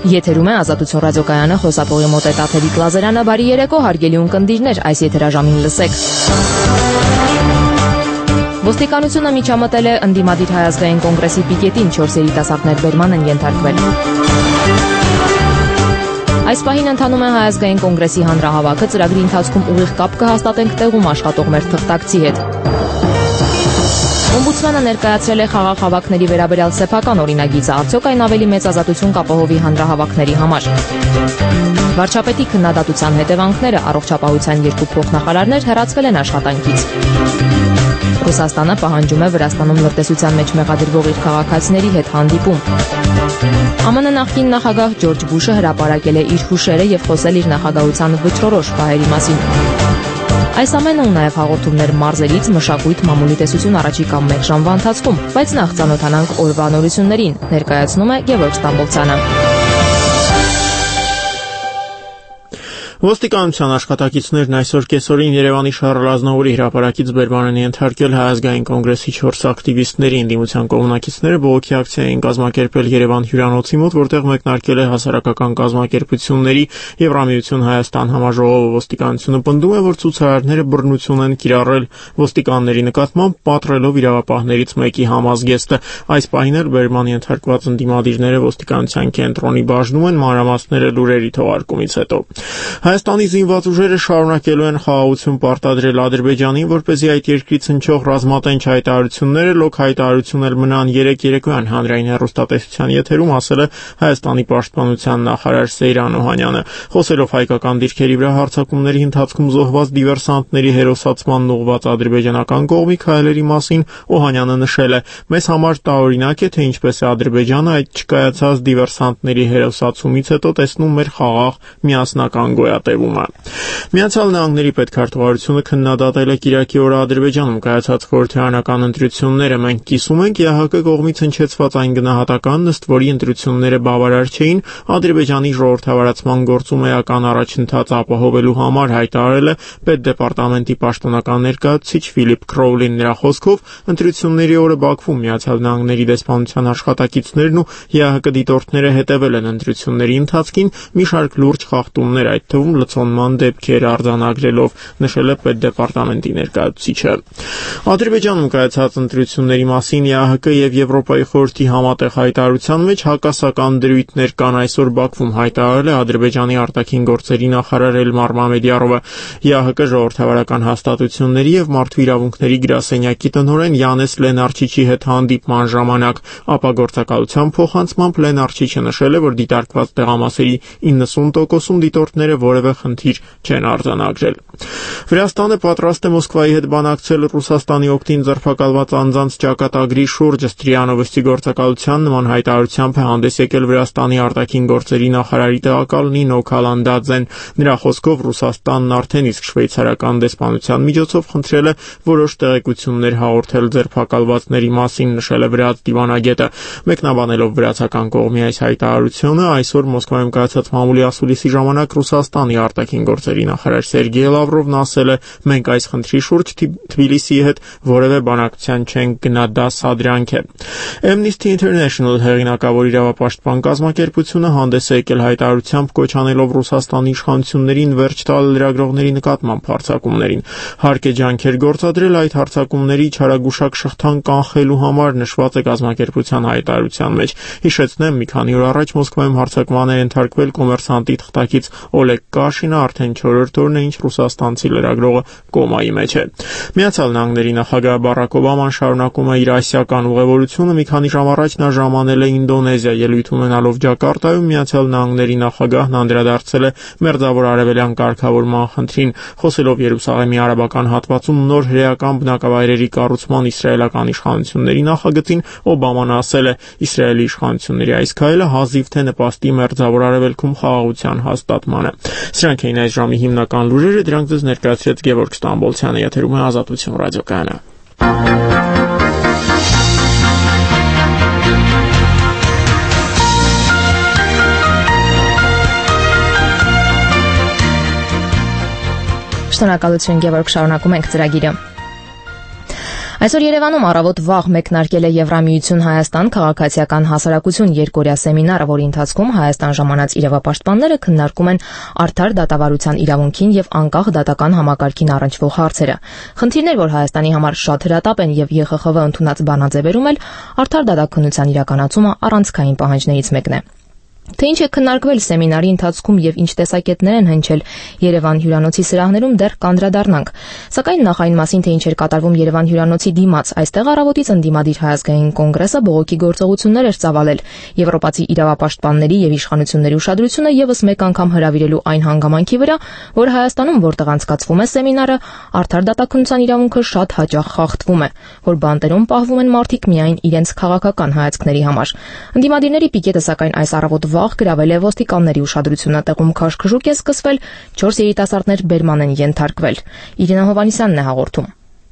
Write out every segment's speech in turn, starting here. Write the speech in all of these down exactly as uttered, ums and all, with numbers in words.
Եթերում է Ազատություն ռադիոկայանը, խոսափողի մոտ է Տաթևիկ Լազարյանը, բարի երեկո հարգելի ունկնդիրներ, այս եթերաժամին լսեք։ Ոստիկանությունը միջամտել է ընդդիմադիր հայազգային կոնգրեսի պիկետին, չորս երիտասարդներ բերման են ենթարկվել։ Այս պահին ընթանում է հայազգային կոնգրեսի հանրահավաքը, ծրագրի ընթացքում ուղիղ կապ կհաստատենք տեղում աշխատող մեր թղթակցի հետ։ Օմբուդսմանը ներկայացրել է խաղաղ հավաքների վերաբերյալ սեփական օրինագիծը, արդյոք այն ավելի մեծ ազատություն կապահովի հանրահավաքների համար։ Վարչապետի քննադատության հետևանքները, առողջապահության երկու փոխնախարարներ հեռացվել են աշխատանքից։ Ռուսաստանը պահանջում է Վրաստանում լրտեսության մեջ մեղադրվող իր քաղաքացիների հետ հանդիպում։ ԱՄՆ նախկին նախագահ Ջորջ Բուշը հրապարակել է իր հուշերը եւ խոսել իր նախագահության վճռորոշ պահերի մասին։ Այս ամենը ու նաև հաղորդումներ մարզերից, մշակույթ, մամուլի տեսություն առաջիկա մեկ ժամվա ընթացքում, բայց նախ ծանոթանանք օրվա նորություններին, ներկայացնում է Գևորգ Ստամբոլցյանը։ Ոստիկանության աշխատակիցներն այսօր կեսօրին Երևանի Շառլ Ազնավուրի հրապարակից բերման են ենթարկել Հայազգային կոնգրեսի չորս ակտիվիստների, ընդդիմության կողմնակիցները բողոքի ակցիա էին կազմակերպել Երևան հյուրանոցի մոտ, որտեղ մեկնարկել է հասարակական կազմակերպությունների Եվրամիություն Հայաստան համաժողովը։ Ոստիկանությունը պնդում է, որ ցուցարարները բռնություն են կիրառել ոստիկանների նկատմամբ, պատռելով իրավապահներից մեկի համազգեստը։ Այս պահին էլ բերման ենթարկված ընդդիմադիրները ոստիկանության կենտրոնի բաժնում են, մանրամասները լուրերի թողարկումից հետո։ Հայաստանի զինված ուժերը շարունակելու են խաղաղություն պարտադրել Ադրբեջանին, որպեսզի այդ երկրից հնչող ռազմատենչ հայտարարությունները լոկ հայտարարություն էլ մնան։ Երեկ երեկոյան հանրային հեռուստատեսության եթերում ասել է Հայաստանի պաշտպանության նախարար Սեյրան Օհանյանը։ Խոսելով հայկական դիրքերի վրա հարձակումների ընթացքում զոհված դիվերսանտների հերոսացման ուղղված ադրբեջանական կողմի քայլերի մասին Օհանյանը նշել է. «Մեզ համար տարօրինակ է, թե ինչպես է Ադրբեջանը այդ չկայացած դիվերսանտների հերոսացումից հետո տեսնում մեր խաղաղ միասնական գոյատևումը»։ Միացյալ Նահանգների պետքարտուղարությունը քննադատել է Կիրակի օրը Ադրբեջանում կայացած խորհրդարանական ընտրությունները։ «Մենք կիսում ենք ԵԱՀԿ կողմից հնչեցված այն գնահատականն, ըստ որի ընտրությունները բավարար չէին Ադրբեջանի ժողովրդավարացման գործում էական առաջընթաց ապահովելու համար», հայտարարել է Պետդեպարտամենտի պաշտոնական ներկայացուցիչ Ֆիլիպ Քրոուլին։ Նրա խոսքով ընտրությունների օրը Բաքվում Միացյալ Նահանգների դեսպանության աշխատակիցներն ու ԵԱՀԿ դիտորդները հետևել են ընտրությունների ընթացքին, մի շարք լուրջ խախտումներ, այդ թվում լցոնման դեպքեր արձանագրելով, նշել է Պետդեպարտամենտի ներկայացուցիչը։ Ադրբեջանում կայացած ընտրությունների մասին ԵԱՀԿ եւ Եվրոպայի խորհրդի համատեղ հայտարարության մեջ հակասական դրույթներ կան, այսօր Բաքվում հայտարարել է Ադրբեջանի արտաքին գործերի նախարար Էլմար Մամեդյարովը։ ԵԱՀԿ ժողովրդավարական հաստատությունների եւ մարդու իրավունքների գրասենյակի տնօրեն Յանես Լենարչիչի հետ հանդիպման ժամանակ ապագործակալության փոխանցմամբ Լենարչիչը նշել է, որ դիտարկված տեղամասերի իննսուն տոկոսում դիտորդները որևէ խնդիր չեն արձանագրել։ Վրաստանը պատրաստ է Մոսկվայի հետ բանակցել Ռուսաստանի օգտին ձերբակալված անձանց ճակատագրի շուրջ։ Ստրիանովսի գործակալության նման հայտարարությամբ է հանդես եկել Վրաստանի արտաքին գործերի նախարարի տեղակալ Նինո Քալանդաձեն։ Նրա խոսքով Ռուսաստանն արդեն իսկ շվեյցարական դեսպանության միջոցով խնդրել է որոշ տեղեկություններ հաղորդել ձերբակալվածների մասին, նշել է վրաց դիվանագետը։ Մեկնաբանելով վրացական կողմի այս հայտարարությունը, այսօր Մոսկվայում կայացած մամուլի ասուլիսի ժամանակ Ռուսաստանի արտաքին գործերի նախարար Սերգեյ Լավրովն ասել է. «Մենք այս խնդրի շուրջ Թբիլիսիի հետ որևէ բանակցության չենք գնա, դա սադրանք է»։ Amnesty International հեղինակավոր իրավապաշտպան կազմակերպությունը հանդես է եկել հայտարարությամբ, կոչ անելով Ռուսաստանի իշխանություններին վերջ տալ լրագրողների նկատմամբ հարձակումներին։ Հարկ է ջանքեր գործադրել այդ հարձակումների չարագուշակ շղթան կանխելու համար, նշված է կազմակերպության հայտարարության մեջ։ Հիշեցնեմ, մի քանի օր առաջ Մոսկվայում հարձակման է ենթարկվել կոմերսանտի թղթակից Օլեգ Կաշինը, արդեն չորրորդ օրն է, ինչ ռուսաստանցի լրագրողը կոմայի մեջ է։ Միացյալ Նահանգների նախագահ Բարակ Օբաման շարունակում է իր ասիական ուղևորությունը։ Մի քանի ժամ առաջ նա ժամանել է Ինդոնեզիա, ելույթ ունենալով Ջակարտայում Միացյալ Նահանգների նախագահն անդրադարձել է Մերձավոր Արևելյան կարգավորման խնդրին, խոսելով Երուսաղեմի արաբական հատվածում նոր հրեական բնակավայրերի կառուցման իսրայելական իշխանությունների նախագծին, Օբաման ասել է. «Իսրայելի իշխանությունների այս քայլը հազիվ թե նպաստի Մերձավոր Արևելքում խաղաղության հաստատմանը»։ Սրանք էին այս ժամի հիմնական լուրերը, դրանք ձեզ ներկայացրեց Գևորգ Ստամբոլցյանը, եթերում է Ազատություն ռադիոկայանը։ Շնորհակալություն Գևորգ, շարունակում ենք ծրագիրը։ Այսօր Երևանում առավոտ վաղ մեկնարկել է Եվրամիություն Հայաստան քաղաքացիական հասարակություն երկօրյա սեմինարը, որի ընթացքում Հայաստան ժամանած իրավապաշտպանները քննարկում են արդար դատավարության իրավունքին եւ անկախ դատական համակարգին առնչվող հարցերը։ Խնդիրներ, որ Հայաստանի համար շատ հրատապ են եւ Ե Խ Խ V ընդունած բանաձևերում էլ արդար դատաքննության իրականացումը առանցքային պահանջներից մեկն է։ Թե ինչ է քննարկվել սեմինարի ընթացքում եւ ինչ տեսակետներ են հնչել Երևան հյուրանոցի սրահներում դեռ կանդրադառնանք, սակայն նախ այն մասին, թե ինչ էր կատարվում Երևան հյուրանոցի դիմաց, այստեղ առավոտից ընդդիմադիր Հայազգային կոնգրեսը բողոքի գործողություններ էր ծավալել եվրոպացի իրավապաշտպանների եւ իշխանությունների ուշադրությունը եւս մեկ անգամ հրավիրելու այն հանգամանքի վրա, որ Հայաստանում, որտեղ անցկացվում է սեմինարը, արդար դատաքննության իրավունքը շատ հաճախ խախտվում է, որ բանտերում պահվում են մարդիկ միայն իրենց քաղաքական հայացքների համար։ Ընդդիմադիրների պիկետը սակայն այս առավոտ վաղ գրավել է ոստիկանների ուշադրությունը, տեղում քաշքշուկ է սկսվել, չորս երիտասարդներ բերման են ենթարկվել։ Իրինա Հովհաննիսյանն է հաղորդում։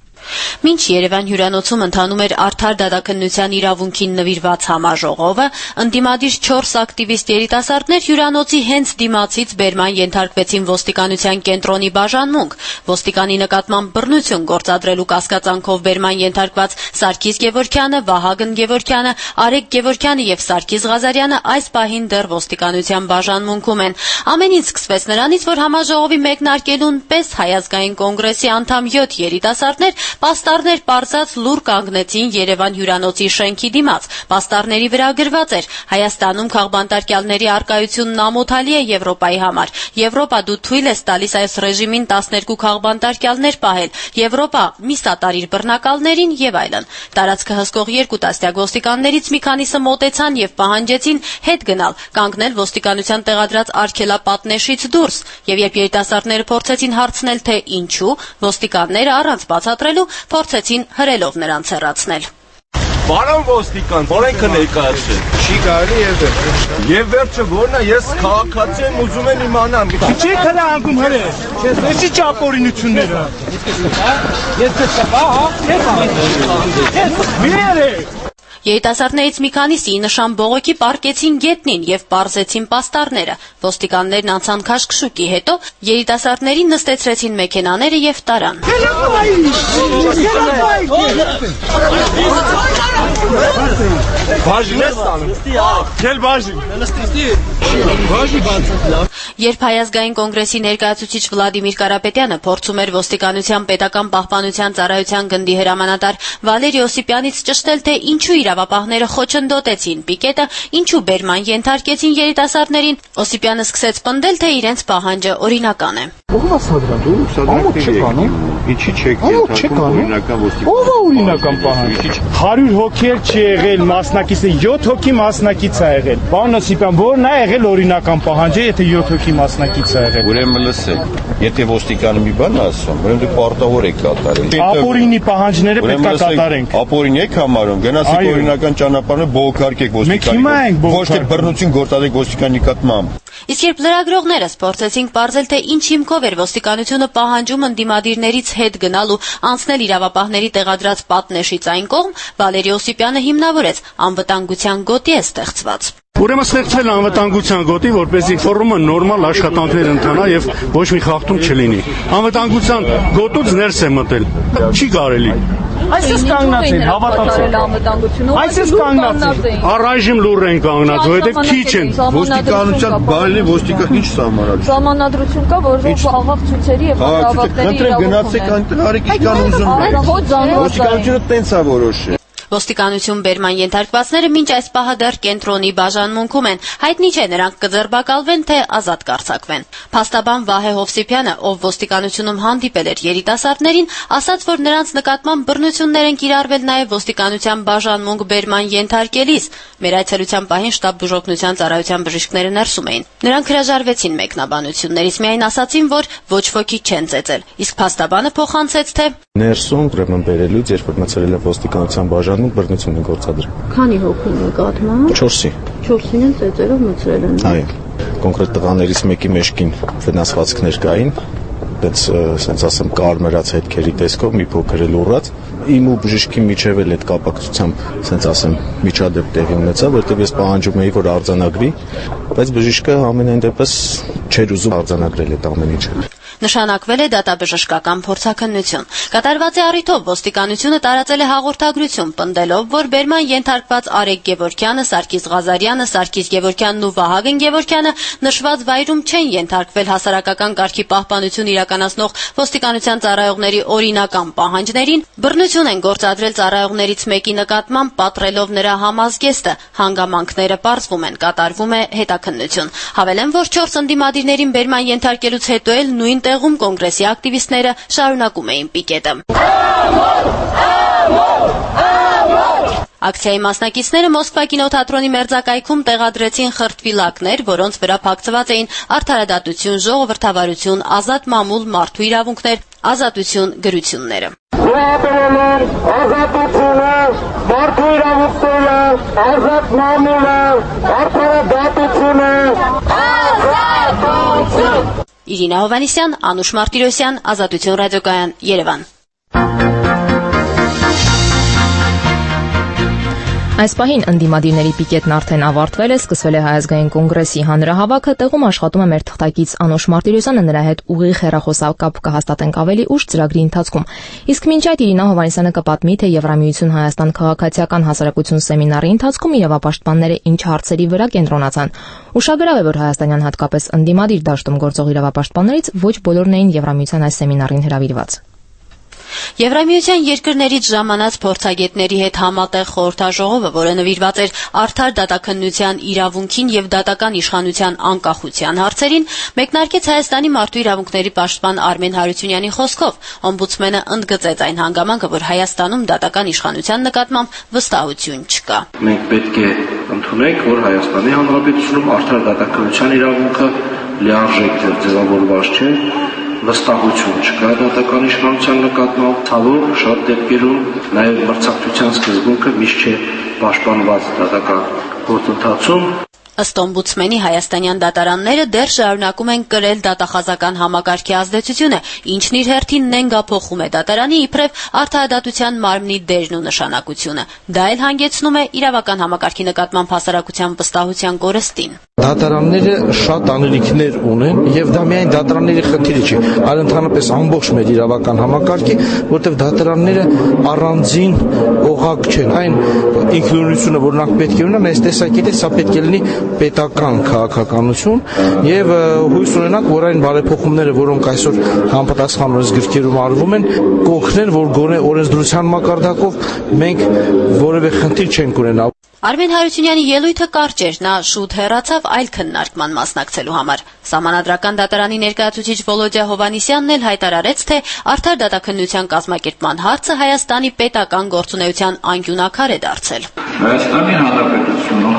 Մինչ Երևան հյուրանոցում ընթանում էր արդար դատաքննության իրավունքին նվիրված համաժողովը, ընդդիմադիր չորս ակտիվիստ երիտասարդներ հյուրանոցի հենց դիմացից բերման ենթարկվեցին ոստիկանության կենտրոնի բաժանմունք։ Ոստիկանի նկատմամբ բռնություն գործադրելու կասկածանքով բերման ենթարկված Սարգիս Գևորգյանը, Վահագն Գևորգյանը, Արեգ Գևորգյանը եւ Սարգիս Ղազարյանը այս պահին դեռ ոստիկանության բաժանմունքում են։ Ամեն ինչ սկսվեց նրանից, որ համաժողովի մեկնարկելուն պես Հայազգային կոնգրեսի անդամ յոթ երիտասարդներ պաստառներ պարզած լուր կանգնեցին Երևան հյուրանոցի շենքի դիմաց։ Պաստառների վրա գրված էր. Հայաստանում քաղբանտարկյալների առկայությունն ամոթալի է Եվրոպայի համար։ Եվրոպա, դու թույլ ես տալիս այս ռեժիմին տասներկու քաղբանտարկյալներ պահել։ Եվրոպա, մի սատարիր բռնակալներին եւ այլն։ Տարածքը հսկող երկու տասնյակ ոստիկաններից մի քանիսը մոտեցան եւ պահանջեցին հետ գնալ, կանգնել ոստիկանության տեղադրած արգելապատնեշից դուրս։ Եվ երբ երիտասարդները փորձեցին հարցնել, թե ինչու, ոստիկանները առանց բացատրելու փորձեցին հրելով նրանց հեռացնել։ Պարոն ոստիկան, օրենքը ներկայացրել։ Չի կարելի եւ վերջը։ Եվ վերջը որն է, ես քաղաքացի եմ, ուզում եմ իմանամ։ Չի հրանգում հրե։ Չես էսի ճապորինությունները։ Ես դեսա, հա, ես։ Միրե։ Երիտասարդներից մի քանիսը ի նշան բողոքի պառկեցին գետնին եւ պարզեցին պաստառները։ Ոստիկաններն անցան քաշքշուկի հետո երիտասարդներին նստեցրեցին մեքենաները եւ տարան։ Երբ Հայազգային կոնգրեսի ներկայացուցիչ Վլադիմիր Կարապետյանը փորձում էր ոստիկանության պետական պահպանության ծառայության գնդի հրամանատար Վալերի Օսիպյանից ճշտել, թե ինչու իրավապահները խոչընդոտեցին պիկետը, ինչու բերման ենթարկեցին երիտասարդներին, Օսիպյանը սկսեց պնդել, թե իրենց պահանջը օրինական է։ Ինչի՞ չեք ենթարկում օրինական ոստիկան։ Ո՞վ է օրինական պահանջ։ հարյուր հոգի չի եղել մասնակիցը, յոթ հոգի մասնակից է եղել։ Պարոն Օսիպյան, ո՞րն է եղել օրինական պահանջը, եթե յոթ հոգի մասնակից է եղել։ Ուրեմն լսեք, եթե ոստիկանը մի բան ասում, ուրեմն դուք պարտավոր եք կատարել։ Ապօրինի պահանջները պետք է կատարենք։ Ապօրին եք համարում, գնացեք օրինական ճանապարհը բողոքարկեք ոստիկանին։ Ոչ թե բռնություն գործադրեք ոստիկանի նկատմամբ։ Իսկ երբ լրագրողներս փորձեցինք պարզել, թե ինչ հիմքով էր ոստիկանությունը պահանջում ընդդիմադիրներից հետ գնալ ու անցնել իրավապահների տեղադրած պատնեշից այն կողմ, Վալերի Օսիպյանը հիմնավորեց անվտանգության գոտի է ստեղծված։ Ուրեմն ստեղծվել անվտանգության գոտի, որպեսզի ֆորումը նորմալ աշխատանքներ ընթանա եւ ոչ մի խախտում չլինի։ Անվտանգության գոտուց ներս է մտել։ Չի կարելի։ Այսպես կանգնացին, հավատացեք։ Այսպես կանգնացին։ Առայժմ լուր են կանգնած, որովհետեւ քիչ են։ Ոստիկանության բարի ոստիկան ինչ սահմանադրություն։ Սահմանադրություն կա, որ խաղաղ ցույցերի եւ հավաքների իրավունքն գնացեք այնտեղ արեք ինչ կան ուզում։ Ոստիկանությունը տենց է որոշել։ Ոստիկանություն բերման ենթարկվածները մինչ այս պահը դեռ կենտրոնի բաժանմունքում են։ Հայտնի չէ նրանք կձերբակալվեն, թե ազատ կարձակվեն։ Փաստաբան Վահե Հովսիփյանը, ով ոստիկանությունում հանդիպել էր երիտասարդներին, ասաց, որ նրանց նկատմամբ բռնություններ են կիրառվել նաև ոստիկանության բաժանմունք բերման ենթարկելիս։ Մեր այցելության պահին շտաբ բուժօգնության ծառայության բժիշկները ներսում էին։ Նրանք հրաժարվեցին մեկնաբանություններից, միայն ասացին, որ ոչ ոքի չեն ծեծել։ Իսկ փաստաբանը փոխանցեց, թե ներսում ուրեմն բերելուց, երբ որ մցրել է ոստիկանության բաժանում բռնություն են գործադրել։ Քանի հոգի նկատմամբ։ չորսի։ չորսին են ծեծերով մցրել են։ Այո։ Կոնկրետ տղաներից մեկի մեջքին վնասվածքներ կային, այդպես ասենց ասեմ կարմրած հետքերի տեսքով մի փոքր էլ ուռած։ Իմ ու բժիշկի միջև էլ այդ կապակցությամբ, ասենց ասեմ, միջադեպ տեղի ունեցավ, որտեղ ես պահանջում էի, որ արձանագրի, բայց բժիշկը ամենայն դեպս չէր ուզում արձանագրել այդ ամեն ինչը։ Նշանակվել է դատաբժշկական փորձաքննություն։ Կատարված է առիթով ոստիկանությունը տարածել է հաղորդագրություն, պնդելով, որ բերման ենթարկված Արեգ Գևորգյանը, Սարգիս Ղազարյանը, Սարգիս Գևորգյանն ու Վահագն Գևորգյանը նշված վայրում չեն ենթարկվել հասարակական կարգի պահպանություն իրականացնող ոստիկանության ծառայողների օրինական պահանջներին, բռնություն են գործադրել ծառայողներից մեկի նկատմամբ, պատռելով նրա համազգեստը, հանգամանքները պարզվում են, կատարվում է հետաքննություն։ Հավելեն, որ չորս ընդդիմադիրներին բերման ենթարկելուց հետո էլ նույն տեղում կոնգրեսի ակտիվիստները շարունակում էին պիկետը։ Ակցիայի մասնակիցները Մոսկվա կինոթատրոնի մերձակայքում տեղադրեցին խրտվիլակներ, որոնց վրա փակցված էին արդարադատություն, ժողովրդավարություն, ազատ մամուլ, մարդու իրավունքներ, ազատություն գրությունները։ Ազատությունը, մարդու իրավունքները, ազատ մամուլը, արդարադատությունը, ազատություն։ Իրինա Հովանիսյան, Անուշ Մարտիրոսյան, Ազատություն ռադիոկայան, Երևան։ Այս պահին ընդդիմադիրների պիկետն արդեն ավարտվել է, սկսվել է Հայ ազգային կոնգրեսի հանրահավաքը, տեղում աշխատում է մեր թղթակից Անուշ Մարտիրոսյանը, նրա հետ ուղիղ հեռախոսակապ կհաստատենք ավելի ուշ ծրագրի ընթացքում։ Իսկ մինչ այդ Իրինա Հովանիսյանը կպատմի, թե Եվրամիություն Հայաստան քաղաքացիական հասարակություն սեմինարի ընթացքում իրավապաշտպանները ինչ հարցերի վրա կենտրոնացան։ Ուշագրավ է, որ հայաստանյան հատկապես ընդդիմադիր դաշտում գործող իրավապաշտպաններից ոչ բոլորն էին Եվրամիության այս սեմինարին հրավիրված։ Եվրամիության երկրներից ժամանած փորձագետների հետ համատեղ խորհրդաժողովը, որը նվիրված էր արդար դատաքննության իրավունքին եւ դատական իշխանության անկախության հարցերին, մեկնարկեց Հայաստանի մարդու իրավունքների պաշտպան Արմեն Հարությունյանի խոսքով։ Օմբուդսմենը ընդգծեց այն հանգամանքը, որ Հայաստանում դատական իշխանության նկատմամբ վստահություն չկա։ Մենք պետք է ընդունենք, որ Հայաստանի Հանրապետությունում արդար դատաքննության իրավունքը լիարժեք ձևավորված չէ, վստահություն չկա դատական իշխանության նկատմամբ, ցավոք շատ դեպքերում նաև մրցակցության սկզբունքը միշտ չէ պաշտպանված դատական գործընթացում։ Ըստ օմբուդսմենի հայաստանյան դատարանները դեռ շարունակում են կրել դատախազական համակարգի ազդեցությունը, ինչն իր հերթին նենգափոխում է դատարանի իբրև արդարադատության մարմնի դերն ու նշանակությունը։ Դա էլ հանգեցնում է իրավական համակարգի նկատմամբ հասարակության վստահության կորստին։ Դատարանները շատ անելիքներ ունեն եւ դա միայն դատարանների խնդիրը չի, այլ ընդհանրապես ամբողջ մեր իրավական համակարգի, որտեղ դատարանները առանձին օղակ չեն։ Այն ինքնուրույնությունը, որ նրանք պետք է ունենան, այս տեսակետից սա պետք է լինի պետական քաղաքականություն եւ հույս ունենանք, որ այն բարեփոխումները, որոնք այսօր համապատասխան օրենսգրքերում արվում են, կօգնեն, որ գոնե օրենսդրության մակարդակով մենք որևէ խնդիր չենք ունենա։ Արմեն Հարությունյանի ելույթը կարճ էր, նա շուտ հեռացավ այլ քննարկման մասնակցելու համար։ Սահմանադրական դատարանի ներկայացուցիչ Վոլոդիա Հովանիսյանն էլ հայտարարեց, թե արդար դատաքննության կազմակերպման հարցը Հայաստանի պետական գործունեության անկյունակար է դարձել։ Հայաստանի Հանրապետությունում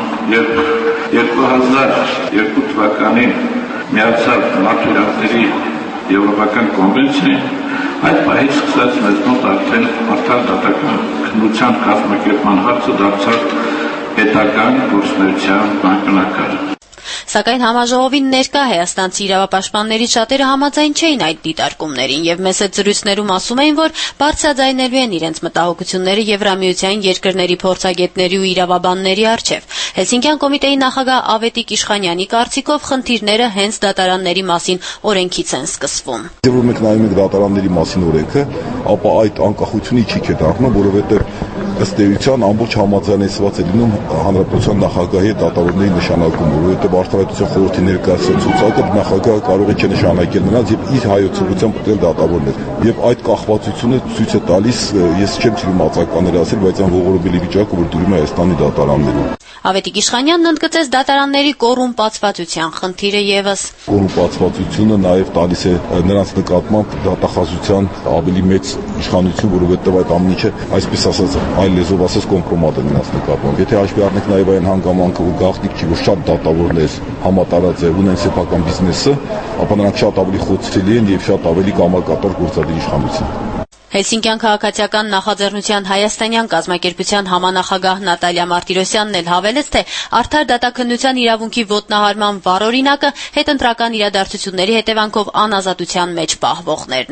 երկու հազար երկու թվականին միացավ մարդու իրավունքների եվրոպական կոնվենցիային, այդ պահից սկսած մեզ մոտ արդեն արդար դատաքննության կազմակերպման հարցը դարձավ պետական գործունեության անկյունակար։ Սակայն համաժողովին ներկա հայաստանցի իրավապաշտպանների շատերը համաձայն չէին այդ դիտարկումներին եւ մեծ զրույցներում ասում էին, որ բարձրաձայնելու են իրենց մտահոգությունները Եվրամիության երկրների փորձագետների ու իրավաբանների առջեւ։ Հելսինկյան կոմիտեի նախագահ Ավետիք Իշխանյանի կարծիքով խնդիրները հենց դատարանների մասին օրենքից են սկսվում։ Եթե որ մենք նայում ենք դատարանների մասին օրենքը, ապա այդ անկախությունը չի չէ դառնում, որովհետեւ ըստ էության ամբողջ համաձայնեցված է լինում հանրապետության նախագահի դատավորների նշանակումը, որովհետեւ Արդարադատության խորհրդի ներկայացրած ցուցակը նախագահը կարող է չնշանակել նրանց եւ իր հայոցողությամբ պատել դատավորներ։ Եվ այդ կախվածությունը ցույց է տալիս, ես չեմ չլի մացականներ ասել, բայց այն ողորմելի վիճակը, որ դուրում է Հայաստանի դատարաններում։ Ավետիք Իշխանյանն ընդգծեց դատարանների կոռումպացվածության խնդիրը եւս։ Կոռումպացվածությունը նաեւ տալիս է նրանց նկատմամբ դատախազության ավելի մեծ իշխանություն, որովհետեւ այդ ամեն ինչը, այսպես ասած, այլ լեզվով ասած կոմպրոմատ է նրանց նկատմամբ։ Եթե հաշվի առնենք նաեւ այն հանգամանքը, որ գաղտնիք չի, որ շատ դատավորներ համատարած է ունեն սեփական բիզնեսը, ապա նրանք շատ ավելի խոցելի են եւ շատ ավելի կամակատար գործադիր իշխանություն։ Հելսինկյան քաղաքացիական նախաձեռնության հայաստանյան կազմակերպության համանախագահ Նատալիա Մարտիրոսյանն էլ հավելեց, թե արդար դատաքննության իրավունքի ոտնահարման վառ օրինակը հետընտրական իրադարձությունների հետևանքով անազատության մեջ պահվողներն են։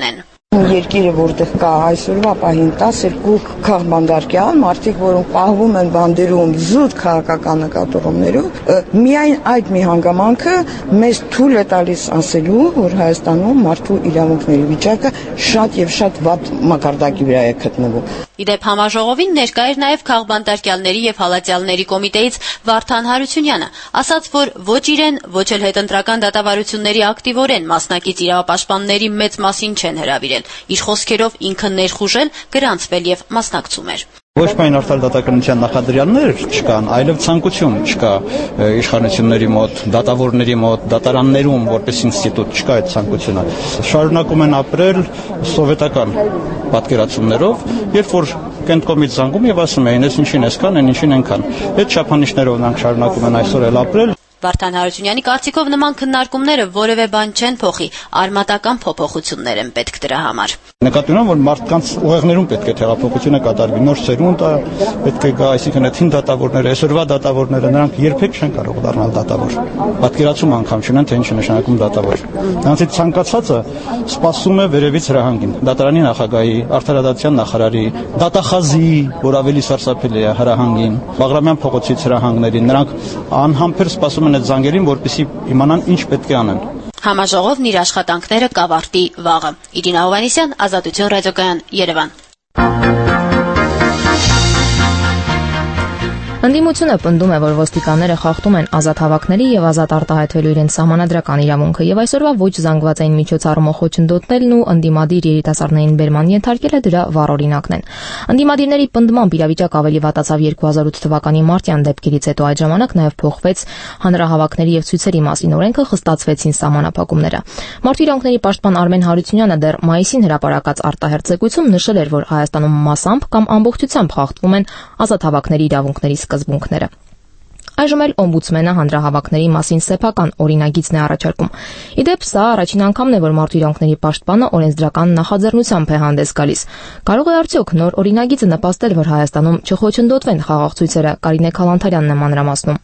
Երկիրը որտեղ կա այսօրվա պահին տասներկու քաղբանդարկյալ մարդիկ, որոնք պահվում են բանդերում զուտ քաղաքական նկատողումներով, միայն այդ մի հանգամանքը մեզ թույլ է տալիս ասելու, որ Հայաստանում մարդու իրավունքների վիճակը շատ եւ շատ վատ մակարդակի վրա է գտնվում։ Իդեպ համաժողովին ներկա էր նաև քաղբանդարկյալների եւ հալածյալների կոմիտեից Վարդան Հարությունյանը, ասաց, որ ոչ իրեն, ոչ էլ հետընտրական դատավարությունների ակտիվորեն մասնակից իրավապաշտպանների մեծ մասին չեն հրավիրել։ Իր խոսքերով ինքը ներխուժել, գրանցվել եւ մասնակցում էր։ Ոչ միայն արդար դատականության նախադրյալներ չկան, այլև ցանկություն չկա իշխանությունների մոտ, դատավորների մոտ, դատարաններում որպես ինստիտուտ չկա այդ ցանկությունը։ Շարունակում են ապրել սովետական պատկերացումներով, երբ որ կենտկոմից զանգում եւ ասում էին, այս ինչին էսքան, այն ինչին այնքան։ Այդ չափանիշներով նրանք շարունակում են այսօր էլ ապրել։ Վարդան Հարությունյանի կարծիքով նման քննարկումները որևէ բան չեն փոխի, արմատական փոփոխություններ են պետք դրա համար։ Նկատի ունեմ, որ մարդկանց ուղեղներում պետք է տեղափոխությունը կատարվի, նոր սերունդ պետք է գա, այսինքն այդ հին դատավորները, այսօրվա դատավորները, նրանք երբեք չեն կարող դառնալ դատավոր։ Պատկերացում անգամ չունեն, թե ինչ է նշանակում դատավոր։ Նրանցից ցանկացածը սպասում է վերևից հրահանգին, դատարանի նախագահի, արդարադատության նախարարի, դատախազի, որ ավելի սարսափելի է հրահանգին, Բաղրամյան փողոցից հրահանգներին, նրանք անհամբեր սպասում են այդ զանգերին, որպեսզի իմանան ինչ պետք է անեն։ Համաժողովն իր աշխատանքները կավարտի վաղը։ Իրինա Հովհաննիսյան, Ազատություն ռադիոկայան, Երևան։ Ընդդիմությունը պնդում է, որ ոստիկանները խախտում են ազատ հավաքների եւ ազատ արտահայտվելու իրենց սահմանադրական իրավունքը եւ այսօրվա ոչ զանգվածային միջոցառումով խոչընդոտելն ու ընդդիմադիր երիտասարդներին բերման ենթարկելը դրա վառ օրինակն են։ Ընդդիմադիրների պնդմամբ իրավիճակը ավելի վատացավ երկու հազար ութ թվականի մարտյան դեպքերից հետո, այդ ժամանակ նաեւ փոխվեց հանրահավաքների եւ ցույցերի մասին օրենքը, խստացվեցին սահմանափակումները։ Մարդու իրավունքների պաշտպան Արմեն Հարությունյանը դեռ մայիսին հրապարակած արտահերթ զեկույցում նշել էր, որ Հայաստանում մասամբ կամ ամբողջությամբ խախտվում են ազատ հավաքների իրավունքների սկզբունքները։ Այժմ էլ օմբուդսմենը հանրահավաքների մասին սեփական օրինագիծն է առաջարկում։ Իդեպ սա առաջին անգամն է, որ մարդու իրավունքների պաշտպանը օրենսդրական նախաձեռնությամբ է հանդես գալիս։ Կարող է արդյոք նոր օրինագիծը նպաստել, որ Հայաստանում չխոչընդոտվեն խաղաղ ցույցերը։ Կարինե Քալանթարյանն է մանրամասնում։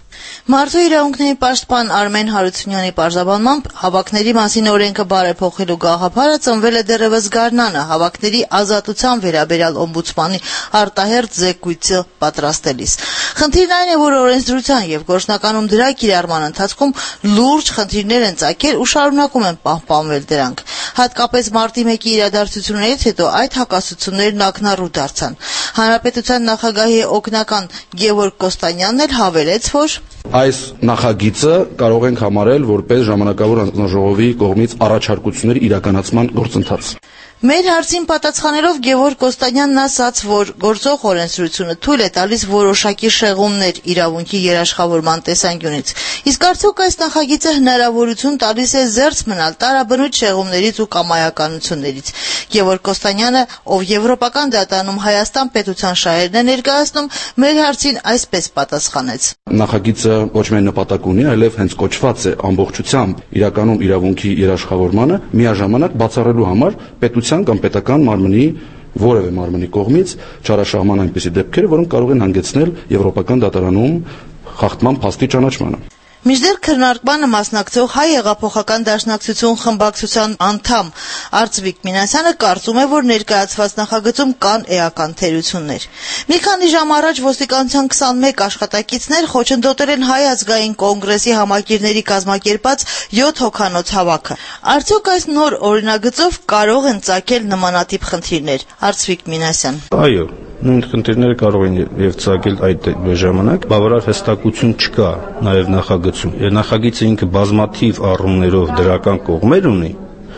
Մարդու իրավունքների պաշտպան Արմեն Հարությունյանի պարզաբանմամբ հավաքների մասին օրենքը բարեփոխելու գաղափարը ծնվել է դեռևս գարնանը հավաքների ազատության վերաբերյալ օմբուդսմանի արտահերթ զեկույցը պատրաստելիս։ Խնդիրն այն է, որ օրենսդրության եւ գործնականում դրա կիրառման ընթացքում լուրջ խնդիրներ են ծագել ու շարունակում են պահպանվել դրանք։ Հատկապես մարտի մեկի իրադարձություններից հետո այդ հակասություններն ակնառու դարձան։ Հանրապետության նախագահի օգնական Գևորգ Կոստանյանն էլ հավելեց, որ այս նախագիծը կարող ենք համարել որպես ժամանակավոր հանձնաժողովի կողմից առաջարկությունների իրականացման գործընթաց։ Մեր հարցին պատասխանելով Գևորգ Կոստանյանն ասաց, որ գործող օրենսդրությունը թույլ է տալիս որոշակի շեղումներ իրավունքի երաշխավորման տեսանկյունից։ Իսկ արդյոք այս նախագիծը հնարավորություն տալիս է զերծ մնալ տարաբնույթ շեղումներից ու կամայականություններից։ Գևորգ Կոստանյանը, ով Եվրոպական դատարանում Հայաստան պետության շահերն է ներկայացնում, մեր հարցին այսպես պատասխանեց. Նախագիծը ոչ միայն նպատակ ունի, այլև հենց կոչված է ամբողջությամբ իրականում իրավունքի երաշխավորմանը միաժամանակ բացառելու համար պետության կամ պետական մարմնի որևէ մարմնի կողմից չարաշահման այնպիսի դեպքեր, որոնք կարող են հանգեցնել Եվրոպական դատարանում խախտման փաստի ճանաչմանը։ Մինչդեռ քննարկմանը մասնակցող Հայ հեղափոխական դաշնակցություն խմբակցության անդամ Արծվիկ Մինասյանը կարծում է, որ ներկայացված նախագծում կան էական թերություններ։ Մի քանի ժամ առաջ ոստիկանության քսանմեկ աշխատակիցներ խոչընդոտել են Հայ ազգային կոնգրեսի համակիրների կազմակերպած յոթ հոգանոց հավաքը։ Արդյոք այս նոր օրինագծով կարող են ծագել նմանատիպ խնդիրներ։ Արծվիկ Մինասյան. Այո, նույն խնդիրները կարող են եւ ծագել այդ ժամանակ, բավարար հստակություն չկա նաեւ նախագծում։ Եվ նախագիծը ինքը բազմաթիվ առումներով դրական կողմեր ունի,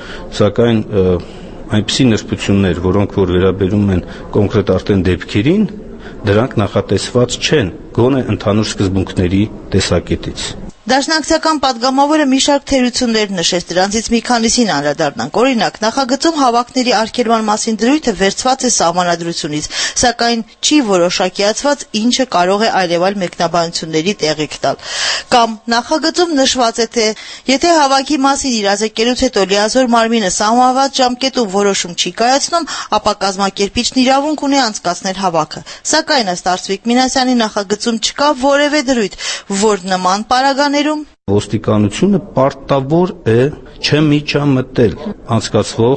սակայն այնպիսի նրբություններ, որոնք որ վերաբերում են կոնկրետ արդեն դեպքերին, դրանք նախատեսված չեն, գոնե ընդհանուր սկզբունքների տեսակետից։ Դաշնակցական պատգամավորը մի շարք թերություններ նշեց, դրանցից մի քանիսին անդրադառնանք։ Օրինակ, նախագծում հավաքների արգելման մասին դրույթը վերցված է սահմանադրությունից, սակայն չի որոշակիացված ինչը կարող է այլևալ մեկնաբանությունների տեղիք տալ։ Կամ նախագծում նշված է, թե եթե հավաքի մասին իրազեկելուց հետո լիազոր մարմինը սահմանված ժամկետում որոշում չի կայացնում, ապա կազմակերպիչն իրավունք ունի անցկացնել հավաքը։ Սակայն ըստ Արծվիկ Մինասյանի նախագծում չկա որևէ դրույթ, որ նման պարագաներ Ոստիկանությունը պարտավոր է չմիջամտել անցկացվող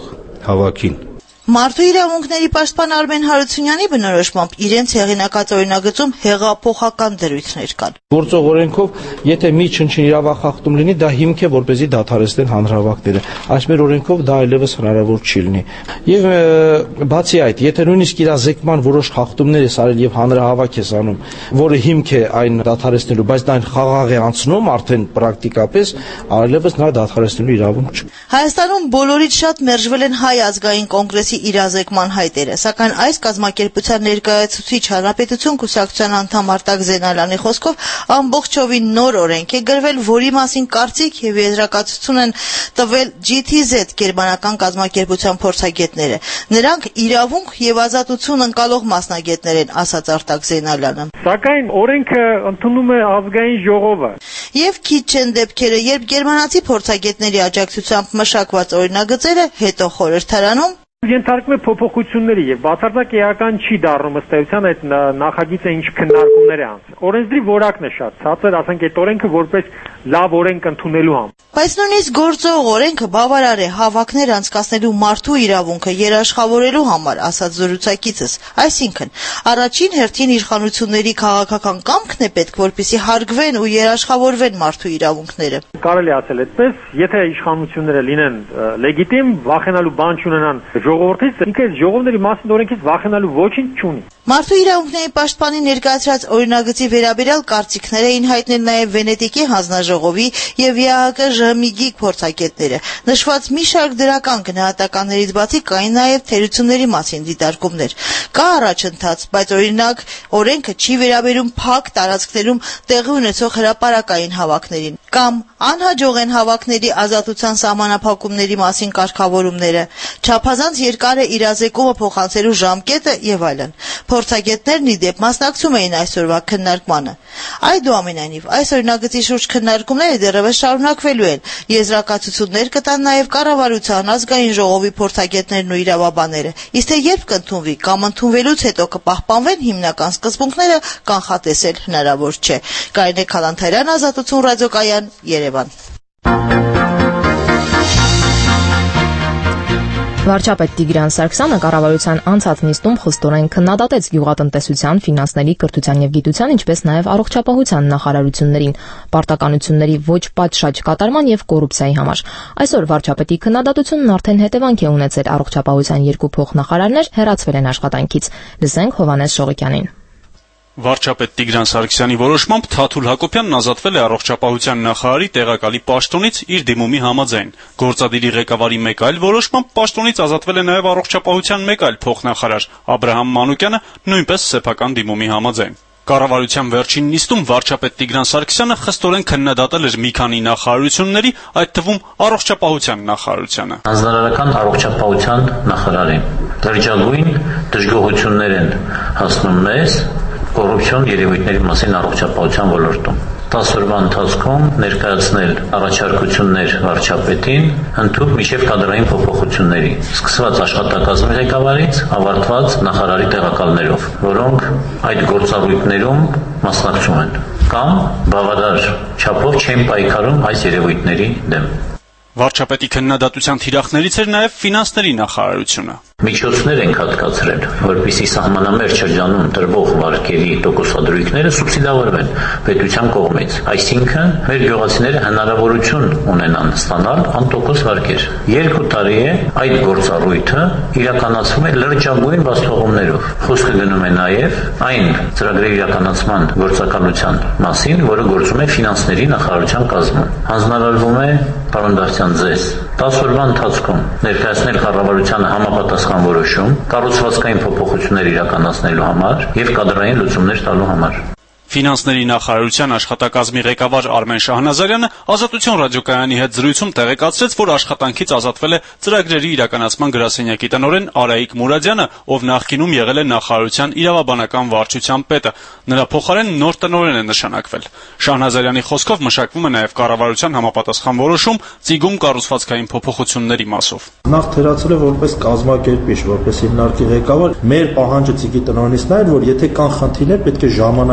հավաքին։ Մարդու իրավունքների պաշտպան Արմեն Հարությունյանի բնորոշմամբ իրենց հեղինակած օրինագծում հեղափոխական դրույթներ կան։ Գործող օրենքով, եթե մի չնչին իրավախախտում լինի, դա հիմք է, որպեսզի դադարեցնեն հանրահավաքները։ Այս մեր օրենքով դա այլևս հնարավոր չի լինի։ Եվ բացի այդ, եթե նույնիսկ իրազեկման որոշ խախտումներ ես արել եւ հանրահավաք ես անում, որը հիմք է այն դադարեցնելու, բայց դա խաղաղ է անցնում արդեն պրակտիկապես, այլևս նա դադարեցնելու իրավունք չկա։ Հայաստանում բոլորից շատ մերժվել են Հայ ազգային կոնգրեսի իրազեկման հայտերը, սակայն այս կազմակերպության ներկայացուցիչ Հանրապետություն կուսակցության անդամ Արտակ Զենալյանի խոսքով ամբողջովին նոր օրենք է գրվել, որի մասին կարծիք եւ եզրակացություն են տվել G T Z գերմանական կազմակերպության փորձագետները։ Նրանք իրավունք եւ ազատություն ընկալող մասնագետներ են, ասաց Արտակ Զենալյանը։ Սակայն օրենքը ընդունում է ազգային ժողովը։ Եվ քիչ չեն դեպքերը, երբ գերմանացի փորձագետների աջակցությամբ մշակված օրինագծերը հետո խորհրդարանում Ենթարկվում է փոփոխությունների եւ բացարձակ էական չի դառնում ըստ էության այդ նախագիծը ինչ քննարկումներ է անցել։ Օրենսդրի որակն է շատ ցածր, ասենք այդ օրենքը որպես լավ օրենք ընդունելու համար։ Բայց նույնիսկ գործող օրենքը բավարար է հավաքներ անցկացնելու մարդու իրավունքը երաշխավորելու համար, ասաց զրուցակիցս։ Այսինքն, առաջին հերթին իշխանությունների քաղաքական կամքն է պետք, որպեսզի հարգվեն ու երաշխավորվեն մարդու իրավունքները։ Կարելի է ասել այդպես, եթե իշխանությունները լինեն լեգիտիմ, վախենալու բան չունենան ժողովրդից, ինքը ժողովների մասին օրենքից վախենալու ոչինչ չունի։ Մարդու իրավունքների պաշտպանի ներկայացրած օրինագծի վերաբերյալ կարծիքներ էին հայտնել նաև Վենետիկի հանձնաժողովի եւ ԵԱՀԿ ԺՀՄԻԳ փորձագետները։ Նշված մի շարք դրական գնահատականներից բացի կային նաև թերությունների մասին դիտարկումներ։ Կա առաջընթաց, բայց օրինակ օրենքը չի վերաբերում փակ տարածքներում տեղի ունեցող հրապարակային հավաքներին կամ անհաջող են հավաքների ազատության սահմանափակումների մասին կարգավորումները, չափազանց երկար է իրազեկումը փոխանցելու ժամկետը եւ այլն։ Փորձագետներն ի դեպ մասնակցում էին այսօրվա քննարկմանը։ Այդուամենայնիվ, այս օրինագծի շուրջ քննարկումները դեռևս շարունակվելու են։ Եզրակացություններ կտան նաև կառավարության, ազգային ժողովի փորձագետներն ու իրավաբանները։ Իսկ թե երբ կընդունվի կամ ընդունվելուց հետո կպահպանվեն հիմնական սկզբունքները, կանխատեսել հնարավոր չէ։ Կարինե Քալանթարյան, Ազատություն ռադիոկայան, Երևան։ Վարչապետ Տիգրան Սարգսյանը կառավարության անցած նիստում խստորեն քննադատեց գյուղատնտեսության, ֆինանսների, կրթության եւ գիտության, ինչպես նաեւ առողջապահության նախարարություններին պարտականությունների ոչ պատշաճ կատարման եւ կոռուպցիայի համար։ Այսօր վարչապետի քննադատությունն արդեն հետևանք է ունեցել առողջապահության երկու փոխնախարարներ հեռացվել են աշխատանքից։ Լսենք Հովհաննես Շողիկյանին։ Վարչապետ Տիգրան Սարգսյանի որոշմամբ Թաթուլ Հակոբյանն ազատվել է առողջապահության նախարարի տեղակալի պաշտոնից իր դիմումի համաձայն։ Գործադիրի ղեկավարի մեկ այլ որոշմամբ պաշտոնից ազատվել է նաև առողջապահության մեկ այլ փոխնախարար Աբրահամ Մանուկյանը, նույնպես սեփական դիմումի համաձայն։ Կառավարության վերջին նիստում վարչապետ Տիգրան Սարգսյանը խստորեն քննադատել էր մի քանի նախարարությունների, այդ թվում առողջապահության նախարարությանը։ Հանձնարարական առողջապահության նախարարին դժգոհություն դժգոհություններ են հասնում մեզ կոռուպցիոն երևույթների մասին առողջապահության ոլորտում։ տասը օրվա ընթացքում ներկայացնել առաջարկություններ վարչապետին ընդհանուր միջև կադրային փոփոխությունների, սկսված աշխատակազմի ղեկավարից, ավարտված նախարարի տեղակալներով, որոնք այդ գործառույթներում մասնակցում են կամ բավարար չափով չեն պայքարում այս երևույթների դեմ։ Վարչապետի քննադատության թիրախներից էր նաև ֆինանսների նախարարությունը։ Միջոցներ ենք հատկացրել, որպեսզի սահմանամերձ շրջանում տրվող վարկերի տոկոսադրույքները սուբսիդավորվեն պետության կողմից։ Այսինքն, մեր գյուղացիները հնարավորություն ունենան ստանալ անտոկոս վարկեր։ Երկու տարի է այդ գործառույթը իրականացվում է լրջագույն բացթողումներով։ Խոսքը գնում է նաև այն ծրագրերի իրականացման գործակալության մասին, որը գործում է ֆինանսների նախարարության կազմում։ Հանձնարարվում է պարոն Դավթյան ձեզ տասը օրվա ընթացքում ներկայացնել կառավարությանը համապատասխան որոշում կառուցվածքային փոփոխություններ իրականացնելու համար եւ կադրային լուծումներ տալու համար։ Ֆինանսների նախարարության աշխատակազմի ղեկավար Արմեն Շահնազարյանը Ազատություն ռադիոկայանի հետ զրույցում տեղեկացրեց, որ աշխատանքից ազատվել է ծրագրերի իրականացման գրասենյակի տնօրեն Արայիկ Մուրադյանը, ով նախկինում եղել է նախարարության իրավաբանական վարչության պետը։ Նրա փոխարեն նոր տնօրեն է նշանակվել։ Շահնազարյանի խոսքով մշակվում է նաև կառավարության համապատասխան որոշում ծիգում կառուցվածքային փոփոխությունների մասով։ Նախ թերացել է որպես կազմակերպիչ, որպես հիմնարկի ղեկավար, մեր պահանջը ծիգի տնօրենից նա էր, որ եթե կան խնդիրներ, պետք է ժամանակին այդ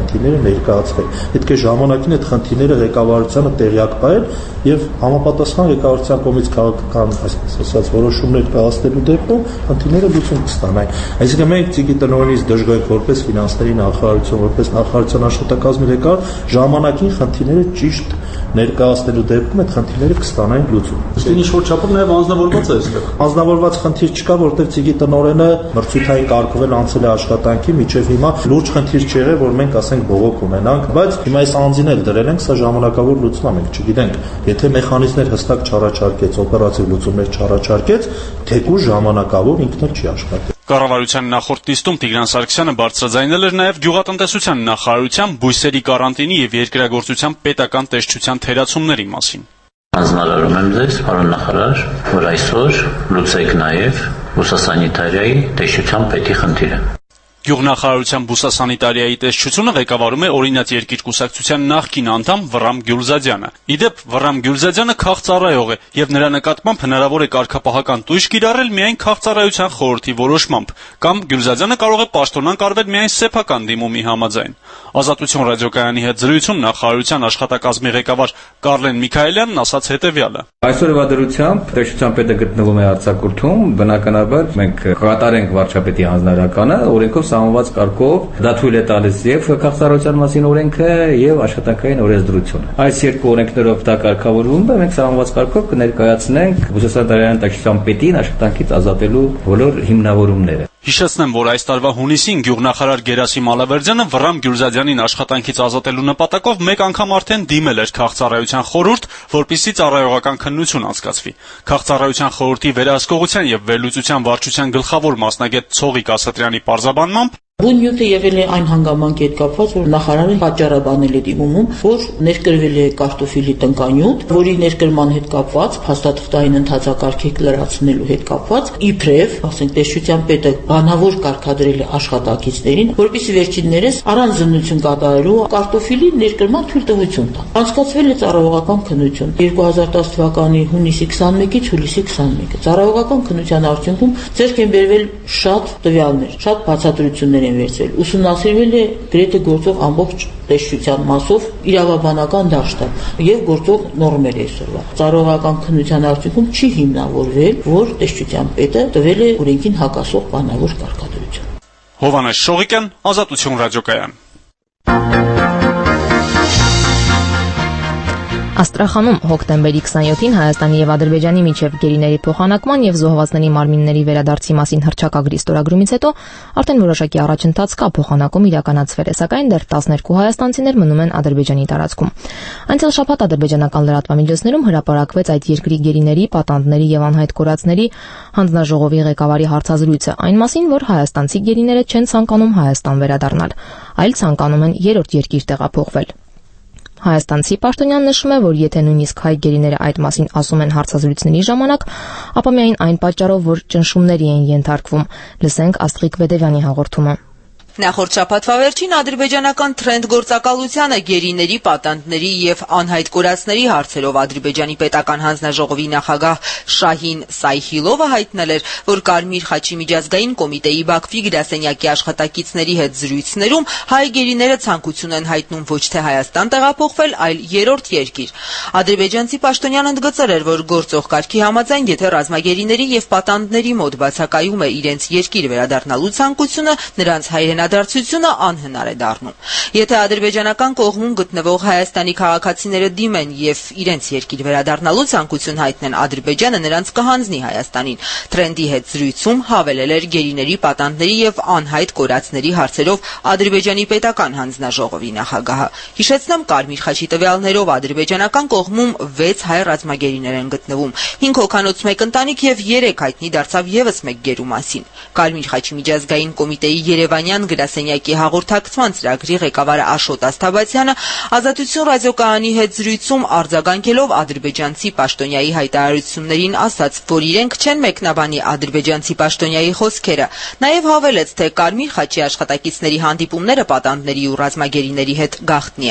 խնդիրները ներկայացվել։ Պետք է ժամանակին այդ խնդիրները ղեկավարությանը տեղյակ պահել եւ համապատասխան ղեկավարության կողմից քաղաքական, այսպես ասած, որոշումներ կայացնելու դեպքում խնդիրները լուծում կստանան։ Այսինքն մենք Ծիգի տնօրենից դժգոհ որպես ֆինանսների նախարարություն, որպես նախարարության աշխատակազմի ղեկավար ժամանակին խնդիրները ճիշտ ներկայացնելու դեպքում այդ խնդիրները կստանային լուծում։ Իսկ ինչ որ չափով նաև անձնավորված է այստեղ։ Անձնավորված խնդիր չկա, որտեղ Ծիգի տնօրենը մրցույթային կարգվել անցել է աշխատանքի, միջև հիմա լուրջ խնդիր չի եղել, որ մենք ասենք բողոք ունենանք, բայց հիմա այս անձին էլ դրել ենք, սա ժամանակավոր լուծում է, մենք չգիտենք, եթե մեխանիզմներ հստակ չառաջարկեց, օպերատիվ լուծումներ չառաջարկեց, թեկուզ ժամանակավոր ինքն էլ չի աշխատի։ Կառավարության նախորդ նիստում Տիգրան Սարգսյանը բարձրաձայնել էր նաև գյուղատնտեսության նախարարության բույսերի կարանտինի եւ երկրագործության պետական տեսչության թերացումների մասին։ Հանձնարարում եմ ձեզ, պարոն նախարար, որ այսօր լուծեք նաև բուսասանիտարիայի տեսչության պետի խնդիրը։ Գյուղնախարարության բուսասանիտարիայի տեսչությունը ղեկավարում է օրինաց երկիր կուսակցության նախկին անդամ Վռամ Գյուլզադյանը։ Իդեպ Վռամ Գյուլզադյանը քաղծառայող է եւ նրա նկատմամբ հնարավոր է կարգապահական տույժ կիրառել միայն քաղծառայության խորհրդի որոշմամբ, կամ Գյուլզադյանը կարող է պաշտոնանկ արվել միայն սեփական դիմումի համաձայն։ Ազատություն ռադիոկայանի հետ զրույցում նախարարության աշխատակազմի ղեկավար Կարլեն Միքայելյանն ասաց հետևյալը. Այսօրվա դրությամբ տեսչության պետը գտնվում է արձակուրդում, բնականաբար մենք կկատարենք վարչապետի հանձնարարականը, օրենքով սահմանված կարգով դա թույլ է տալիս եւ քաղաքացիության մասին օրենքը եւ աշխատանքային օրենսդրությունը։ Այս երկու օրենքներով դա կարգավորվում է, մենք սահմանված կարգով կներկայացնենք բուսասանիտարիական տեսչության պետին աշխատանքից ազատելու բոլոր հիմնավորումները։ Հիշեցնեմ, որ այս տարվա հունիսին գյուղնախարար Գերասիմ Ալավերդյանը Վռամ Գյուլզադյանին աշխատանքից ազատելու նպատակով մեկ անգամ արդեն դիմել էր քաղծառայության խորհուրդ, որպեսզի ծառայողական քննություն անցկացվի։ Քաղծառայության խորհրդի վերահսկողության եւ վերլուծության վարչության գլխավոր մասնագետ Ցողիկ Ասատրյանի պարզաբանմամբ Բուն նյութը եղել է այն հանգամանքի հետ կապված, որ նախարարը պատճառաբանել է դիմումում, որ ներկրվել է կարտոֆիլի տնկանյութ, որի ներկրման հետ կապված, փաստաթղթային ընթացակարգեք լրացնելու հետ կապված, իբրև, ասենք, տեսչության պետը բանավոր կարգադրել է աշխատակիցներին, որպեսզի վերջիններս առանց զննություն կատարելու կարտոֆիլի ներկրման թույլտվություն տան։ Անցկացվել է ծառայողական քննություն երկու հազար տասը թվականի հունիսի քսանմեկից հուլիսի քսանմեկը։ Ծառայողական քննության արդյունքում ձեռք են բերվել շատ տվյալներ, շատ բացատրություններ են վերցվել, ուսումնասիրվել է գրեթե գործող ամբողջ տեսչության մասով իրավաբանական դաշտը եւ գործող նորմեր այսօրվա։ Ծառայողական քննության արդյունքում չի հիմնավորվել, որ տեսչության պետը տվել է օրենքին հակասող բանավոր կարգադրություն։ Հովանես Շողիկյան, Ազատություն ռադիոկայան։ Աստրախանում հոկտեմբերի քսանյոթին Հայաստանի եւ Ադրբեջանի միջև գերիների փոխանակման եւ զոհվածների մարմինների վերադարձի մասին հռչակագրի ստորագրումից հետո արդեն որոշակի առաջընթաց կա, փոխանակում իրականացվել է, սակայն դեռ տասներկու հայաստանցիներ մնում են Ադրբեջանի տարածքում։ Անցյալ շաբաթ ադրբեջանական լրատվամիջոցներում հրապարակվեց այդ երկրի գերիների, պատանդների եւ անհայտ կորածների հանձնաժողովի ղեկավարի հարցազրույցը այն մասին, որ հայաստանցի գերիները չեն ցանկանում Հայաստան վերադառնալ, այլ ցանկանում են երրորդ երկիր տեղափոխվել։ Հայաստանցի պաշտոնյան նշում է, որ եթե նույնիսկ հայ գերիները այդ մասին ասում են հարցազրույցների ժամանակ, ապա միայն այն պատճառով, որ ճնշումների են ենթարկվում։ Լսենք Աստղիկ Վեդևյանի հաղորդումը։ Նախորդ շաբաթվա վերջին ադրբեջանական Թրենդ գործակալությանը գերիների, պատանդների եւ անհայտ կորածների հարցերով Ադրբեջանի պետական հանձնաժողովի նախագահ Շահին Սայհիլովը հայտնել էր, որ Կարմիր խաչի միջազգային կոմիտեի Բաքվի գրասենյակի աշխատակիցների հետ զրույցներում հայ գերիները ցանկություն են հայտնում ոչ թե Հայաստան տեղափոխվել, այլ երրորդ երկիր։ Ադրբեջանցի պաշտոնյան ընդգծել էր, որ գործող կարգի համաձայն, եթե ռազմագերիների եւ պատանդների մոտ բացակայում է իրենց երկիր վերադառնալու ցանկությունը, նրանց հայրենի դարձությունը անհնար է դառնում։ Եթե ադրբեջանական կողմում գտնվող Հայաստանի քաղաքացիները դիմեն եւ իրենց երկիր վերադառնալու ցանկություն հայտնեն, Ադրբեջանը նրանց կհանձնի Հայաստանին։ Թրենդի հետ զրույցում հավելել էր գերիների, պատանդների եւ անհայտ կորածների հարցերով Ադրբեջանի պետական հանձնաժողովի նախագահը։ Հիշեցնեմ, Կարմիր խաչի տվյալներով ադրբեջանական կողմում վեց հայ ռազմագերիներ են գտնվում, հինգ հոգանոց մեկ ընտանիք եւ երեք հայտնի դարձավ եւս մեկ գերու մասին։ Կարմիր խաչի միջազգային կոմիտեի Երևանյան գրասենյակի հաղորդակցման ծրագրի ղեկավար Աշոտ Ասթաբացյանը Ազատություն ռադիոկայանի հետ զրույցում արձագանքելով ադրբեջանցի պաշտոնյայի հայտարարություններին ասաց, որ իրենք չեն մեկնաբանի ադրբեջանցի պաշտոնյայի խոսքերը։ Նաև հավելեց, թե Կարմիր խաչի աշխատակիցների հանդիպումները պատանդների ու ռազմագերիների հետ գաղտնի են։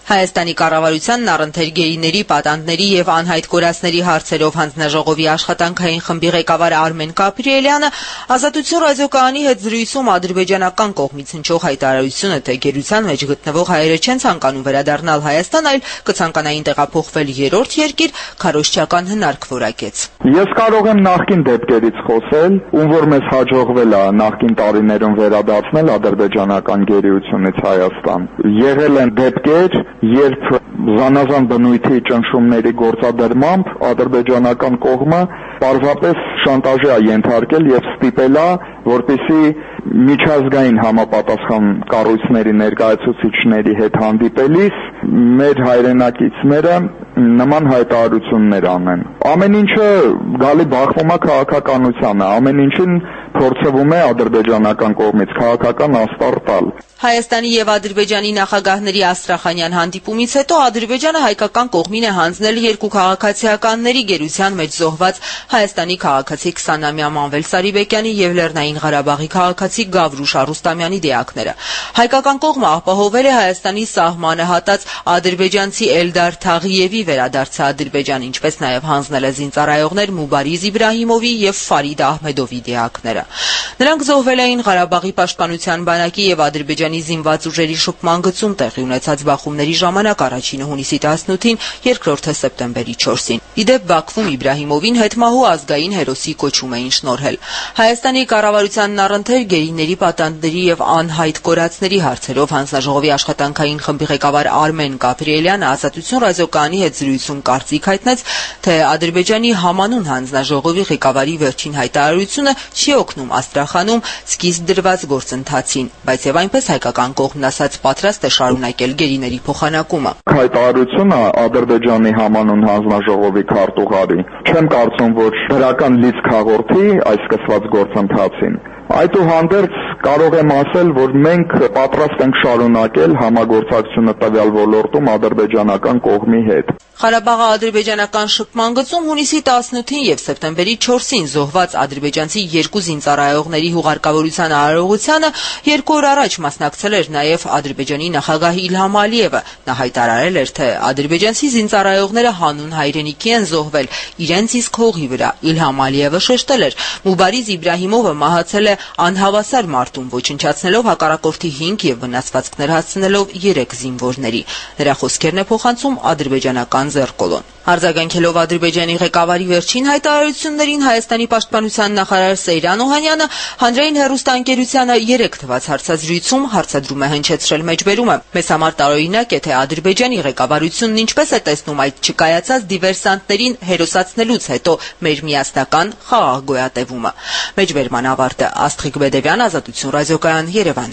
Հայաստանի կառավարությանն առընթեր գերիների, պատանդների եւ անհայտ կորածների հարցերով հանձնաժողովի աշխատանքային խմբի ղեկավար Արմեն Գաբրիելյանը Ազատություն ռադիոկայանի հետ զրույցում ադրբեջանական կողմից հնչող հայտարարությունը, թե գերության մեջ գտնվող հայերը չեն ցանկանում վերադառնալ Հայաստան, այլ կցանկանային տեղափոխվել երրորդ երկիր, քարոզչական հնարք որակեց։ Ես կարող եմ նախկին դեպքերից խոսել, ում որ մեզ հաջողվել է նախկին տարիներում վերադարձնել ադրբեջանական գերությունից Հայաստան։ Եղել են դեպքեր, երբ զանազան բնույթի ճնշումների գործադրմամբ ադրբեջանական կողմը պարզապես շանտաժի է ենթարկել եւ ստիպել է, որպեսզի միջազգային համապատասխան կառույցների ներկայացուցիչների հետ հանդիպելիս մեր հայրենակիցները նման հայտարարություններ անեն։ Ամեն ինչը գալի բախվում է քաղաքականությանը, ամեն ինչին փորձվում է ադրբեջանական կողմից քաղաքական աստառ տալ։ Հայաստանի եւ Ադրբեջանի նախագահների Աստրախանյան հանդիպումից հետո Ադրբեջանը հայկական կողմին է հանձնել երկու քաղաքացիականների գերության մեջ զոհված Հայաստանի քաղաքացի քսանամյա Մանվել Սարիբեկյանի եւ Լեռնային Ղարաբաղի քաղաքացի Գավրուշ Արուստամյանի դեակները։ Հայկական կողմը ապահովել է Հայաստանի սահմանը հատած ադրբեջանցի Էլդար Թաղիևի վերադարձը Ադրբեջան, ինչպես նաեւ հանձնել է զինծառայողներ Մուբարիզ Իբրահիմովի եւ Ֆարիդ Ահմեդովի դեակները։ Նրանք զոհվել էին Ղարաբաղի պաշտպանության բանակի եւ Ադրբեջանի զինված ուժերի շփման գծում տեղի ունեցած բախումների ժամանակ առաջինը հունիսի տասնութին, երկրորդը սեպտեմբերի չորսին։ Իդեպ Բաքվում Իբրահիմովին հետմահու ազգային հերոսի կոչում էին շնորհել։ Հայաստանի կառավարությանն առընթեր գերիների, պատանդների եւ անհայտ կորածների հարցերով հանձնաժողովի աշխատանքային խմբի ղեկավար Արմեն Գաբրիելյանը Ազատություն ռադիոկայանի հետ զրույցում կարծիք հայտնեց, թե Ադրբեջանի համանուն հանձնաժողովի ղեկավարի վերջին հայտարարությունը չի օգնում Աստրախանում սկիզբ դրված գործընթացին, բայց եւ այնպես հայկական կողմն ասաց պատրաստ է շարունակել գերիների փոխանակումը։ Հայտարարությունը Ադրբեջանի համանուն հանձնաժողովի քարտուղարի չեմ կարծում, որ դրական լիցք հաղորդի այս սկսված գործընթացին։ Այդուհանդերձ կարող եմ ասել, որ մենք պատրաստ ենք շարունակել համագործակցությունը տվյալ ոլորտում ադրբեջանական կողմի հետ։ Ղարաբաղի ադրբեջանական շփման գծում հունիսի տասնութին եւ սեպտեմբերի չորսին զոհված ադրբեջանցի երկու զինծառայողների հուղարկավորության արարողությանը երկու օր առաջ մասնակցել էր նաեւ Ադրբեջանի նախագահ Իլհամ Ալիևը։ Նա հայտարարել էր, թե ադրբեջանցի զինծառայողները հանուն հայրենիքի են զոհվել իրենց իսկ հողի վրա։ Իլհամ Ալիևը շեշտել էր, Մուբարիզ Իբրահիմովը մահացել է անհավասար մարտում, ոչնչացնելով հակառակորդի հինգ եւ վնասվածքներ հասցնելով երեք զինվորների։ Նրա խոսքերն է փոխանցում ադրբեջանական Ձեռքոլոն։ Արձագանքելով Ադրբեջանի ղեկավարի վերջին հայտարարություններին, Հայաստանի պաշտպանության նախարար Սեյրան Օհանյանը հանրային հեռուստաընկերությանը երեք թվաց հարցազրույցում հարցադրում է հնչեցրել մեջբերումը։ Մեզ համար տարօրինակ է, թե Ադրբեջանի ղեկավարությունն ինչպես է տեսնում այդ չկայացած դիվերսանտներին հերոսացնելուց հետո մեր միասնական խաղաղ գոյատևումը։ Մեջբերման ավարտը Աստղիկ Բեդևյան, Ազատություն ռադիոկայան, Երևան։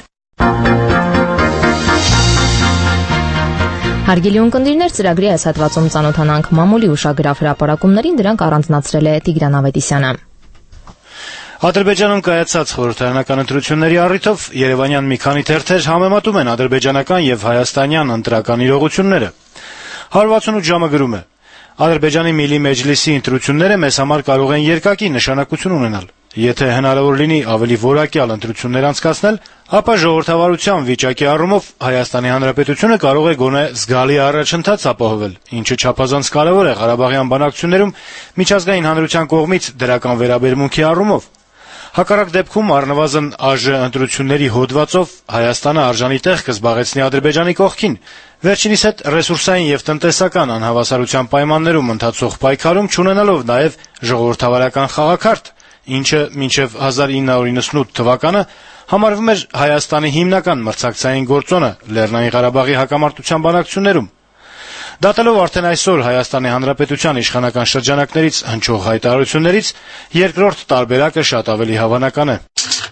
Հարգելի ունկնդիրներ, ծրագրի այս հատվածում ծանոթանանք մամուլի ուշագրավ հրապարակումներին, դրանք առանձնացրել է Տիգրան Ավետիսյանը։ Ադրբեջանում կայացած խորհրդարանական ընտրությունների առիթով երևանյան մի քանի թերթեր համեմատում են ադրբեջանական եւ հայաստանյան ընտրական իրողությունները։ հարյուր վաթսունութ ժամը գրում է. Ադրբեջանի Միլի Մեջլիսի ընտրությունները մեզ համար կարող են երկակի նշանակություն ունենալ։ Եթե հնարավոր լինի ավելի որակյալ ընտրություններ անցկացնել, ապա ժողովրդավարության վիճակի առումով Հայաստանի Հանրապետությունը կարող է գոնե զգալի առաջընթաց ապահովել, ինչը չափազանց կարևոր է Ղարաբաղյան բանակցություններում միջազգային հանրության կողմից դրական վերաբերմունքի առումով։ Հակառակ դեպքում առնվազն ԱԺ ընտրությունների հոդվածով Հայաստանը արժանի տեղ կզբաղեցնի Ադրբեջանի կողքին, վերջինիս հետ ռեսուրսային եւ տնտեսական անհավասարության պայմաններում ընթացող պայքարում չունենալով նաեւ ժողովրդավարական խաղաքարտ, ինչը մինչև հազար ինը հարյուր իննսունութ թվականը համարվում էր Հայաստանի հիմնական մրցակցային գործոնը Լեռնային Ղարաբաղի հակամարտության բանակցություններում։ Դատելով արդեն այսօր Հայաստանի Հանրապետության իշխանական շրջանակներից հնչող հայտարարություններից, երկրորդ տարբերակը շատ ավելի հավանական է։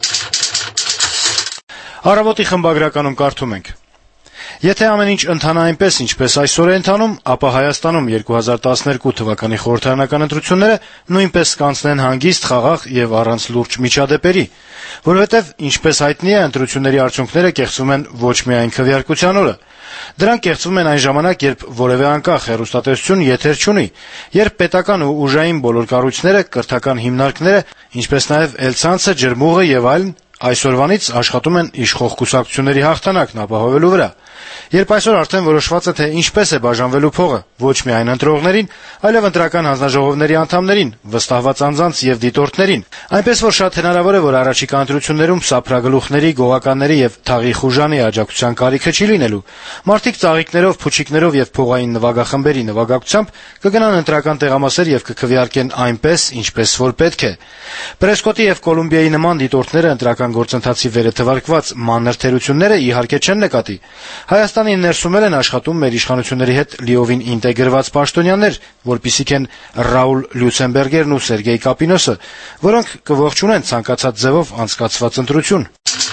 Առավոտի խմբագրականում կարդում ենք. Եթե ամեն ինչ ընթանա այնպես, ինչպես այսօր է ընթանում, ապա Հայաստանում երկու հազար տասներկու թվականի խորհրդարանական ընտրությունները նույնպես կանցնեն հանգիստ, խաղաղ եւ առանց լուրջ միջադեպերի, որովհետեւ ինչպես հայտնի է, ընտրությունների արդյունքները կեղծվում են ոչ միայն քվեարկության օրը։ Դրանք կեղծվում են այն ժամանակ, երբ որևէ անկախ հեռուստատեսություն եթեր չունի, երբ պետական ու ուժային բոլոր կառույցները, կրթական հիմնարկները, ինչպես նաեւ Էլցանցը, Ջրմուղը եւ այլն այսօրվանից աշխատում են իշխող կուսակցությունների հաղթանակն ապահովելու վրա։ Երբ այսօր արդեն որոշված է, թե ինչպես է բաժանվելու փողը ոչ միայն ընտրողներին, այլև ընտրական հանձնաժողովների անդամներին, վստահված անձանց եւ դիտորդներին, այնպես որ շատ հնարավոր է, որ առաջիկա ընտրություններում սափրագլուխների, գողականների եւ թաղի խուժանի աջակցության կարիքը չի լինելու, մարդիկ ծաղիկներով, փուչիկներով եւ փողային նվագախմբերի նվագակցությամբ կգնան ընտրական տեղամասեր եւ կքվեարկեն այնպես, ինչպես որ պետք է։ Պրեսկոտի եւ Կոլումբիայի նման դիտորդները ընտրական գործընթացի վերը թվարկված մանր թերությունները իհարկե չեն նկատի։ Հայաստանի ներսում են աշխատում մեր իշխանությունների հետ լիովին ինտեգրված պաշտոնյաներ, որպիսիք են Ռաուլ Լյուցենբերգերն ու Սերգեյ Կապինոսը, որոնք կողջունեն ցանկացած ձևով անցկացված ընտրություն։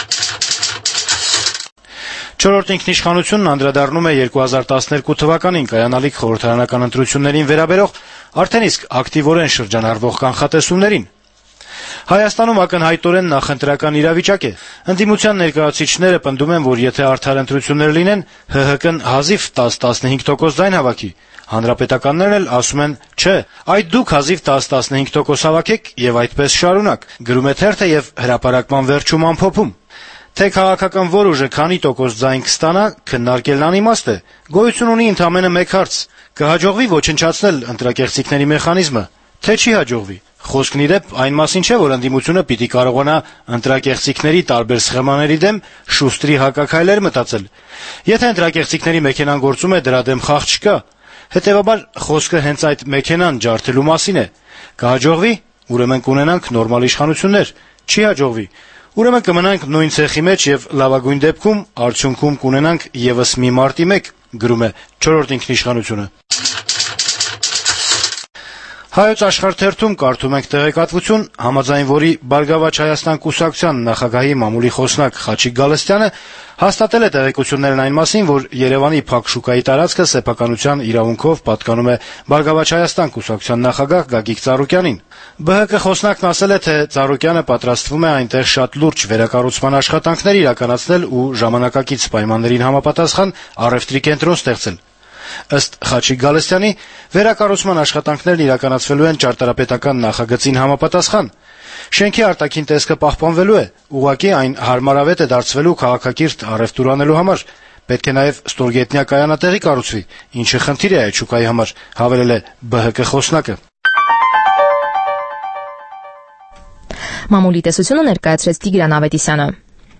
Չորրորդ ինքնիշխանությունն անդրադառնում է երկու հազար տասներկու թվականին կայանալիք խորհրդարանական ընտրություններին վերաբերող արդեն իսկ ակտիվորեն շրջանառվող կանխատեսումներին։ Հայաստանում ակնհայտորեն նախընտրական իրավիճակ է։ Ընդդիմության ներկայացուցիչները պնդում են, որ եթե արդար ընտրություններ լինեն, ՀՀԿ-ն հազիվ տաս-տասնհինգ տոկոս ձայն հավաքի։ Հանրապետականներն էլ ասում են՝ չէ, այդ դուք հազիվ տաս-տասնհինգ տոկոս հավաքեք եւ այդպես շարունակ, գրում է թերթը եւ հրապարակման վերջում ամփոփում։ Թե քաղաքական որ ուժը քանի տոկոս ձայն կստանա, քննարկելն անիմաստ է։ Գոյություն ունի ընդամենը մեկ հարց. կհաջողվի ոչնչացնել ընտրակեղծիքների մեխանիզմը, թե չի հաջողվի։ Խոսքն իդեպ այն մասին չէ, որ ընդդիմությունը պիտի կարողանա ընտրակեղծիքների տարբեր սխեմաների դեմ շուստրի հակաքայլեր մտածել։ Եթե ընտրակեղծիքների մեքենան գործում է, դրա դեմ խաղ չկա։ Հետևաբար խոսքը հենց այդ մեքենան ջարդելու մասին է։ Կհաջողվի, ուրեմն կունենանք նորմալ իշխանություններ։ Չի հաջողվի, ուրեմն կմնանք նույն ցեխի մեջ եւ լավագույն դեպքում արդյունքում կունենանք եւս մի մարտի մեկ, գրում է չորրորդ ինքնիշխանությունը։ Հայոց աշխարհ թերթում կարդում ենք տեղեկատվություն, համաձայն որի Բարգավաճ Հայաստան կուսակցության նախագահի մամուլի խոսնակ Խաչիկ Գալստյանը հաստատել է տեղեկություններն այն մասին, որ Երևանի փակ շուկայի տարածքը սեփականության իրավունքով պատկանում է Բարգավաճ Հայաստան կուսակցության նախագահ Գագիկ Ծառուկյանին։ ԲՀԿ խոսնակն ասել է, թե Ծառուկյանը պատրաստվում է այնտեղ շատ լուրջ վերակառուցման աշխատանքներ իրականացնել ու ժամանակակից պայմաններին համապատասխան առևտրի կենտրոն ստեղծել։ Ըստ Խաչիկ Գալստյանի, վերակառուցման աշխատանքներն իրականացվելու են ճարտարապետական նախագծին համապատասխան։ Շենքի արտաքին տեսքը պահպանվելու է, ուղղակի այն հարմարավետ է դարձվելու քաղաքակիրթ առևտուր անելու համար։ Պետք է նաև ստորգետնյա կայանատեղի կառուցվի, ինչը խնդիր է այդ շուկայի համար, հավելել է ԲՀԿ խոսնակը։ Մամուլի տեսությունը ներկայացրեց Տիգրան Ավետիսյանը։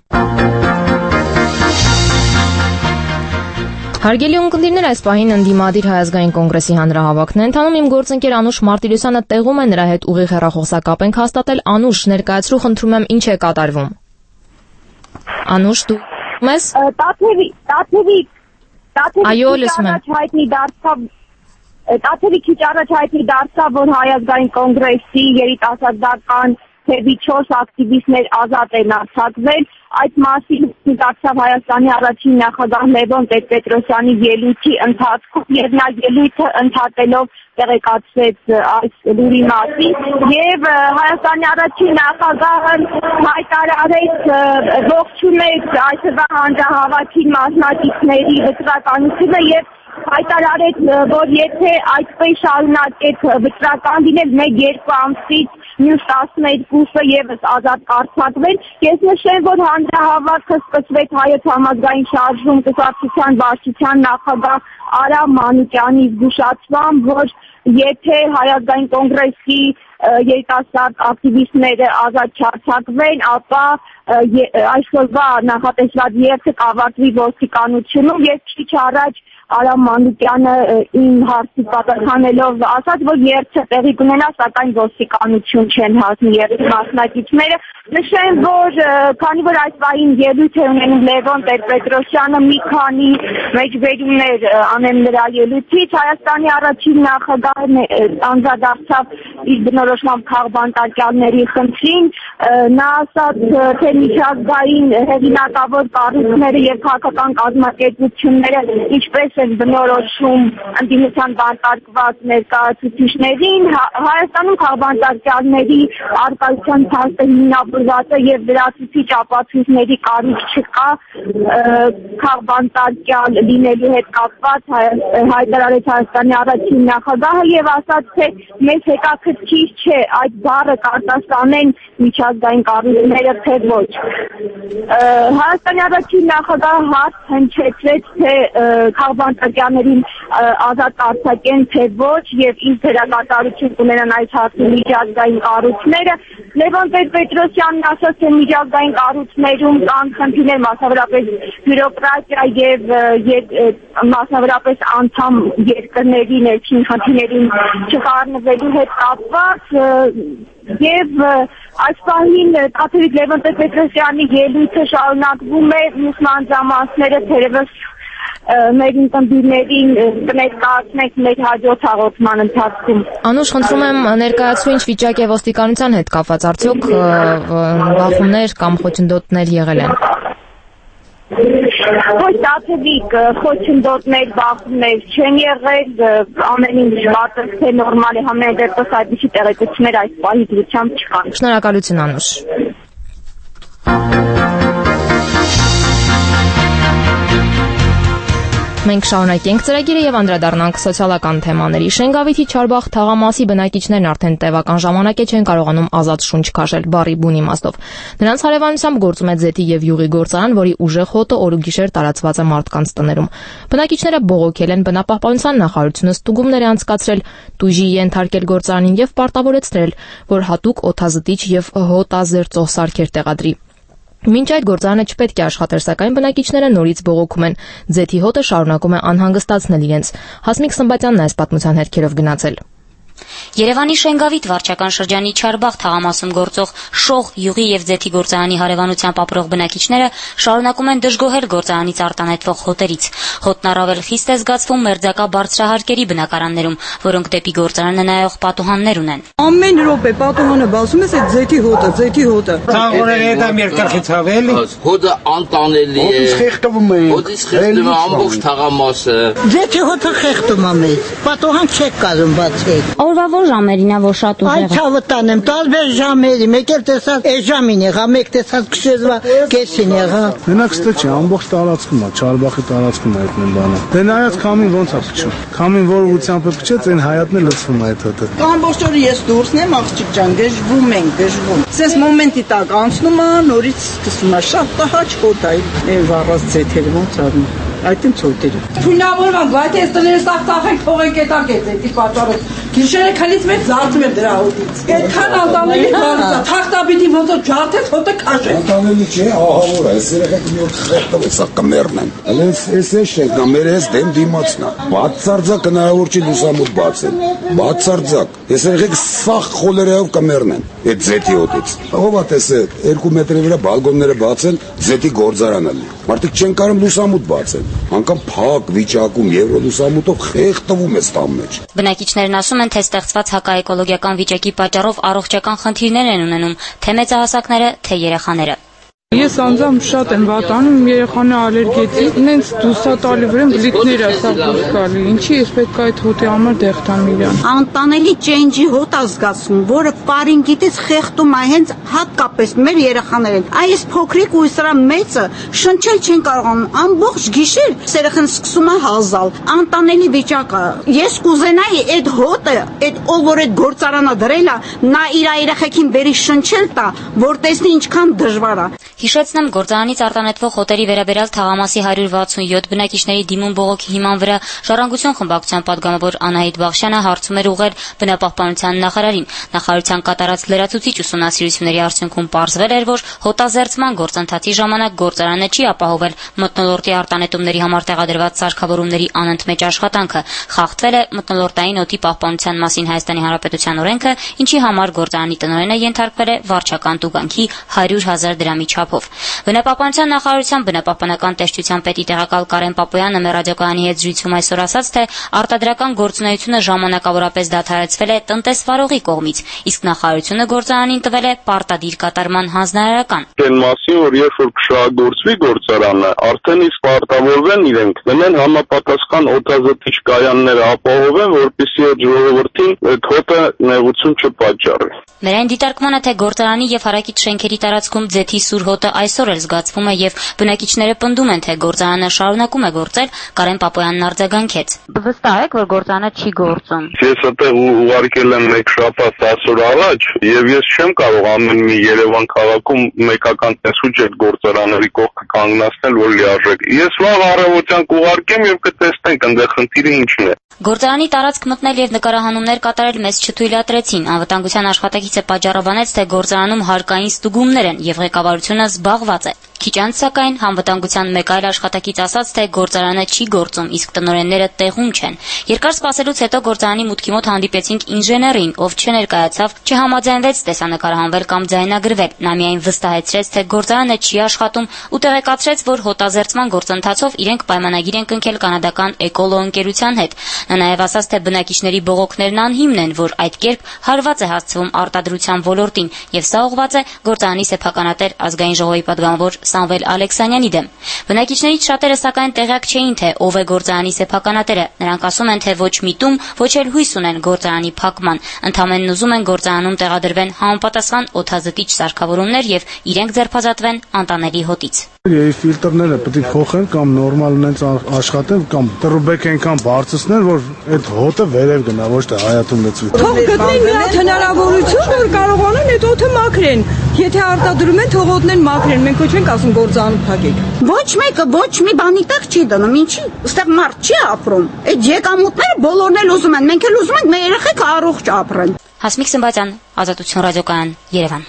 Հարգելի ունկնդիրներ, այս պահին ընդդիմադիր Հայ ազգային կոնգրեսի հանրահավաքն է ընթանում։ Իմ գործընկեր Անուշ Մարտիրոսյանը տեղում է, նրա հետ ուղիղ հեռախոսակապ ենք հաստատել։ Անուշ, ներկայացրու, խնդրում եմ, ինչ է կատարվում։ Անուշ, դու ես։ Տաթևի, Տաթևի, Տաթևի։ Այո, լսում եմ։ Հայտնի դարձավ Տաթևի քիչ առաջ հայտնի դարձավ, որ Հայ ազգային կոնգրեսի երիտասարդական թևի չորս ակտիվիստներ ազատ են արձակվել։ Այդ մասին դարձավ Հայաստանի առաջին նախագահ Լևոն Տեր-Պետրոսյանի ելույթի ընթացքում եւ նա ելույթը ընդհատելով տեղեկացրեց այս լուրի մասին եւ Հայաստանի առաջին նախագահը հայտարարեց ողջունեց այսօրվա հանրահավաքի մասնակիցների վճռականությունը եւ հայտարարեց, որ եթե այդպես շարունակեք վճռական լինել մեկ-երկու ամսից մյուս տասներկուսը եւս ազատ կարձակվել։ Ես նշեմ, որ հանրահավաքը սկսվեց Հայոց համազգային շարժում կուսակցության վարչության նախագահ Արամ Մանուկյանի զգուշացմամբ, որ եթե Հայ ազգային կոնգրեսի երիտասարդ ակտիվիստները ազատ չարձակվեն, ապա այսօրվա նախատեսված երթը կավարտվի ոստիկանությունում եւ քիչ առաջ Արամ Մանուկյանը իմ հարցի պատասխանելով ասաց, որ երթը տեղի կունենա, սակայն ոստիկանություն չեն հասնի երթի մասնակիցները։ Նշեմ, որ քանի որ այս վայրին ելույթ է ունենում Լևոն Տեր-Պետրոսյանը, մի քանի մեջբերումներ անեն նրա ելույթից, Հայաստանի առաջին նախագահն անդրադարձավ իր բնորոշմամբ քաղբանտարկյալների խնդրին, նա ասաց, թե միջազգային հեղինակավոր կառույցները եւ քաղաքական կազմակերպությունները ինչպես են բնորոշում ընդդիմության բանտարկված ներկայացուցիչներին, Հայաստանում քաղբանտարկյալների արկայության փաստը հիմնավորված է եւ լրացուցիչ ապացույցների կարիք չկա քաղբանտարկյալ լինելու հետ կապված հայտարարեց Հայաստանի առաջին նախագահը եւ ասաց, թե մեզ հետաքրքիր չէ այդ բառը կարտասանեն միջազգային կառույցները թե ոչ։ Հայաստանի առաջին նախագահը հարց հնչեցրեց, թե քաղբանտարկյալներին ազատ արձակեն թե ոչ եւ ինչ դերակատարություն կունենան այս հարցի միջազգային կառույցները։ Լևոն Տեր-Պետրոսյանն ասաց, թե միջազգային կառույցներում կան խնդիրներ, մասնավորապես բյուրոկրատիա եւ մասնավորապես անդամ երկրների ներքին խնդիրներին չխառնվելու հետ կապված եւ այս պահին Տաթևիկ Լևոն Տեր-Պետրոսյանի ելույթը շարունակվում է, մյուս մանրամասները թերևս մեր ընկերներին կներկայացնենք մեր հաջորդ հաղորդման ընթացքում։ Անուշ, խնդրում եմ ներկայացրու ինչ վիճակ է ոստիկանության հետ կապված, արդյոք բախումներ կամ խոչընդոտներ եղել են։ Ոչ Տաթևիկ, խոչընդոտներ, բախումներ չեն եղել, ամեն ինչ կարծես թե նորմալ է, համենայն դեպս այդպիսի տեղեկություններ այս պահի դրությամբ չկան։ Շնորհակալություն, Անուշ։ Մենք շարունակենք ծրագիրը եւ անդրադառնանք սոցիալական թեմաների։ Շենգավիթի Չարբախ թաղամասի բնակիչներն արդեն տևական ժամանակ է չեն կարողանում ազատ շունչ քաշել բառի բուն իմաստով։ Նրանց հարևանությամբ գործում է ձեթի եւ յուղի գործարան, որի ուժեղ հոտը օր ու գիշեր տարածված է մարդկանց տներում։ Բնակիչները բողոքել են բնապահպանության նախարարությունը ստուգումներ է անցկացրել, տուժի ենթարկել գործարանին եւ պարտավորեցրել, որ հատուկ օդազտիչ եւ հոտազերծող սարքեր տեղադրի։ Մինչ այդ գործարանը չպետք է աշխատեր, սակայն բնակիչները նորից բողոքում են։ Ձեթի հոտը շարունակում է անհանգստացնել իրենց։ Հասմիկ Սմբատյանն այս պատմության հետքերով գնացել։ Երևանի Շենգավիթ վարչական շրջանի Չարբախ թաղամասում գործող Շող յուղի եւ ձեթի գործարանի հարևանությամբ ապրող բնակիչները շարունակում են դժգոհել գործարանից արտանետվող հոտերից։ Հոտն առավել խիստ է զգացվում մերձակա բարձրահարկերի բնակարաններում, որոնք դեպի գործարանը նայող պատուհաններ ունեն։ Ամեն րոպե պատուհանը բացում ես այդ ձեթի հոտը, ձեթի հոտը։ Ցաղորը դա մեր կրխից հավելի։ Հոտը անտանելի է։ Հոտը խեղդվում է։ Հոտը խեղդվում է ամբողջ թաղամասը։ Ձեթի հոտը խեղդում է մեզ։ Պատուհան չեք կարող բացել։ Օրվա որ ժամերին է, որ շատ ուժեղ է։ Այդ ցավը տանեմ, տարբեր ժամերի, մեկ էլ տեսած այս ժամին եղա, մեկ տեսած քշեզվա կեսին եղա։ Մենակ ստե չի, ամբողջ տարածքում է, Չարբախի տարածքում է այդ նույն բանը։ Դե նայած քամին ոնց է փչում։ Քամին որ ուղղությամբ է փչեց, այն հայատն է լցվում այդ հոտը։ Ամբողջ օրը ես դուրսն եմ, աղջիկ ջան, գժվում ենք, գժվում։ Սես մոմենտի տակ անցնում է, նորից սկսում է շատ տհաճ հոտ այ, մեր վառած ձեթերը ոնց արում։ Այդ են ծոտերը։ Թույնավորվանք, բայց այս տները սաղ-սաղենք թողենք այդ ակեց, այդի պատճառով։ Գիշերը քնից մեծ զարթում եմ դրա հոտից։ Այդքան անտանելի բան է, թախտաբիտի ոնց որ ջարդես հոտը քաշես։ Անտանելի չէ, ահավոր է, այս երեխեք մի օր խեղդով է, սա կմեռնեն։ Հենց էս է շենքն է, մեր էս դեմ դիմացն է։ Բացարձակ հնարավոր չի լուսամուտ բացել։ Բացարձակ։ Այս երեխեք սաղ խոլերայով կմեռնեն այդ ձեթի հոտից։ Ով է տեսել, երկու մետրի վրա բալկոնները բացել, ձեթի գործարանը լի։ Մարդիկ չեն կարող լուսամուտ բացել։ Անկամ փակ վիճակում եվրո լուսամուտով խեղդվում է ստամ մեջ։ Բնակիչներն ասում են, թե ստեղծված հակաէկոլոգիական վիճակի պատճառով առողջական խնդիրներ են ունենում թե մեծահասակները, թե երեխաները։ Ես անձամբ շատ եմ վատանում, երեխաները ալերգետիկ, նենց դուսատալի վրան բլիթներ է սա դուրս գալի, ինչի ես պետք է այդ հոտի համար դեղ տամ իրան։ Անտանելի ճենջի հոտ է զգացվում, որը պարինգիտից խեղդում է հենց հատկապես մեր երեխաներին։ Այս փոքրիկ ու սրա մեծը շնչել չեն կարողանում, ամբողջ գիշեր երեխան սկսում է հազալ։ Անտանելի վիճակ է։ Ես կուզենայի այդ հոտը, այդ ով որ այդ գործարանը դրել է, նա իր երեխեքին բերի շնչել տա, որ տեսնի ինչքան դժվար է։ Հիշեցնեմ, գործարանից արտանետվող հոտերի վերաբերյալ թաղամասի հարյուր վաթսունյոթ բնակիչների դիմում բողոքի հիման վրա Ժառանգություն խմբակցության պատգամավոր Անահիտ Բախշյանը հարցում էր ուղղել բնապահպանության նախարարին։ Նախարարության կատարած լրացուցիչ ուսումնասիրությունների արդյունքում պարզվել էր, որ հոտազերծման գործընթացի ժամանակ գործարանը չի ապահովել մթնոլորտի արտանետումների համար տեղադրված սարքավորումների անընդմեջ աշխատանքը։ Խախտվել է մթնոլորտային օդի պահպանության մասին Հայաստանի Հանրապետության օրենքը, ինչի համար գործարանի տնօրենը ենթարկվել է վարչական տուգանքի հարյուր հազար դրամի չափ չափով։ Բնապահպանության նախարարության բնապահպանական տեսչության պետի տեղակալ Կարեն Պապոյանը մեր ռադիոկայանի հետ զրույցում այսօր ասաց, թե արտադրական գործունեությունը ժամանակավորապես դադարեցվել է տնտեսվարողի կողմից, իսկ նախարարությունը գործարանին տվել է պարտադիր կատարման հանձնարարական։ Այն մասին, որ երբ որ կշահագործվի գործարանը, արդեն իսկ պարտավորվեն իրենք դնել համապատասխան օդազտիչ կայանները ապահովեն, որպեսզի այդ ժողովրդին այդ հոտը նեղություն չպատճառի։ Նրան դիտարկմանը, թե գործարանի եւ հարակից շենքերի տարածքում ձեթի սուր հոտը այսօր էլ զգացվում է եւ բնակիչները պնդում են, թե գործարանը շարունակում է գործել, Կարեն Պապոյանն արձագանքեց։ Վստահ եք, որ գործարանը չի գործում։ Ես այդտեղ ուղարկել եմ մեկ շաբաթ այսօր առաջ եւ ես չեմ կարող ամեն մի Երևան քաղաքում մեկական տեսուչ այդ գործարանների կողքը կանգնացնել, որ լիարժեք։ Ես վաղ առավոտյան կուղարկեմ եւ կտեսնենք այնտեղ խնդիրը ինչն է։ Գործարանի տարածք մտնել եւ նկարահանումներ կատարել մեզ չթույլատրեցին։ Անվտանգության աշխատակիցը պատճառաբանեց, թե գործարանում հարկային ստուգումներ են եւ ղեկավարությունը զբաղված է։ Քիչ անց սակայն անվտանգության մեկ այլ աշխատակից ասաց, թե գործարանը չի գործում, իսկ տնօրենները տեղում չեն։ Երկար սպասելուց հետո գործարանի մուտքի մոտ հանդիպեցինք ինժեներին, ով չներկայացավ, չհամաձայնվեց տեսանկարահանվել կամ ձայնագրվել։ Նա միայն վստահեցրեց, թե գործարանը չի աշխատում ու տեղեկացրեց, որ հոտազերծման գործընթացով իրենք պայմանագիր են կնքել կանադական Էկոլո ընկերության հետ։ Նա նաև ասաց, թե բնակիչների բողոքներն անհիմն են, որ այդ կերպ հարված է հասցվում արտադրության ոլորտին, եւ սա ուղղված է գործարանի սեփականատեր ազգային ժողովի պատգամավոր Սամվել Ալեքսանյանի դեմ։ Բնակիչներից շատերը սակայն տեղյակ չէին, թե ով է գործարանի սեփականատերը։ Նրանք ասում են, թե ոչ միտում, ոչ էլ հույս ունեն գործարանի փակման։ Ընդամենն ուզում են գործարանում տեղադրվեն համապատասխան օդազտիչ սարքավորումներ եւ իրենք ձերբազատվեն անտանելի հոտից։ Եվ ֆիլտրները պետք է փոխեն կամ նորմալ ունենց աշխատեն կամ տրուբեք այնքան բարձրացնել, որ այդ հոտը վերև գնա, ոչ թե հայաթում լցվի։ Թող գտնեն մի հատ հնարավորություն, որ կարողանան այդ օդը մաքրեն։ Եթե արտադրում են, թող օդն մաքրեն։ Մենք ոչ ենք ասում գործարանը փակեք։ Ոչ մեկը ոչ մի բանի տեղ չի դնում, ինչի։ Այստեղ մարդ չի ապրում։ Այդ եկամուտները բոլորն էլ ուզում են, մենք էլ ուզում ենք մեր երեխեք առողջ ապրեն։ Հասմիկ Սմբատյան, Ազատություն ռադիոկայան, Երևան։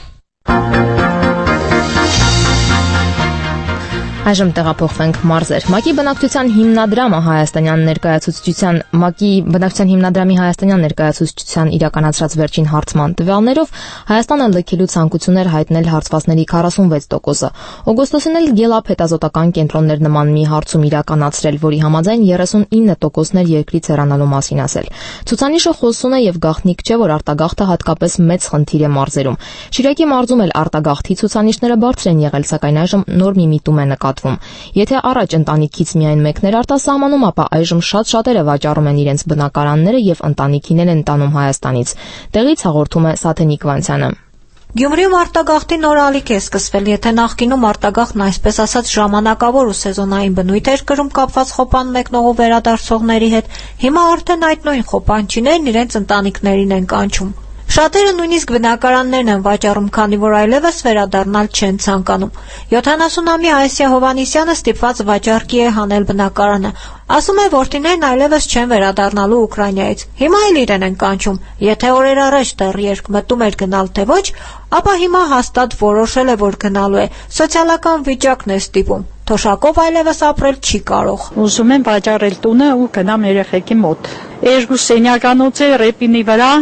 Այժմ տեղափոխվենք մարզեր։ ՄԱԿ-ի բնակչության հիմնադրամը հայաստանյան ներկայացուցչության ՄԱԿ-ի բնակչության հիմնադրամի հայաստանյան ներկայացուցչության իրականացրած վերջին հարցման տվյալներով Հայաստանը լքելու ցանկություններ հայտնել հարցվածների քառասունվեց տոկոսը։ Օգոստոսին էլ Գելափ հետազոտական կենտրոններ նման մի հարցում իրականացրել, որի համաձայն երեսունինը տոկոսներ երկրից հեռանալու մասին ասել։ Ցուցանիշը խոսուն է եւ գաղտնիք չէ, որ արտագաղթը հատկապես մեծ խնդիր է մարզերում։ Շիրակի մարզում էլ արտագաղթի ցուցանիշները բարձր են եղել, սակայն այժմ նոր մի միտում է նկատվում։ Եթե առաջ ընտանիքից միայն մեկն էր արտասահմանում, ապա այժմ շատ շատերը վաճառում են իրենց բնակարանները եւ ընտանիքին են տանում Հայաստանից։ Տեղից հաղորդում է Սաթենիկ Վանցյանը։ Գյումրիում արտագաղթի նոր ալիք է սկսվել, եթե նախկինում արտագաղթն այսպես ասած ժամանակավոր ու սեզոնային բնույթ էր կրում կապված խոպան մեկնողու վերադարձողների հետ, հիմա արդեն այդ նույն խոպանչիներն իրենց ընտանիքներին են կանչում։ Շատերը նույնիսկ բնակարաններն են վաճառում, քանի որ այլևս վերադառնալ չեն ցանկանում։ յոթանասունամյա Այսիա Հովանիսյանը ստիպված վաճառքի է հանել բնակարանը։ Ասում է, որդիներն այլևս չեն վերադառնալու Ուկրաինայից։ Հիմա էլ իրեն են կանչում։ Եթե օրեր առաջ դեռ երկմտում էր գնալ թե ոչ, ապա հիմա հաստատ որոշել է, որ գնալու է։ Սոցիալական վիճակն է ստիպում։ Թոշակով այլևս ապրել չի կարող։ Ուզում եմ վաճառել տունը ու գնամ երեխեքի մոտ։ Երկու սենյականոց է ռեպինի վրա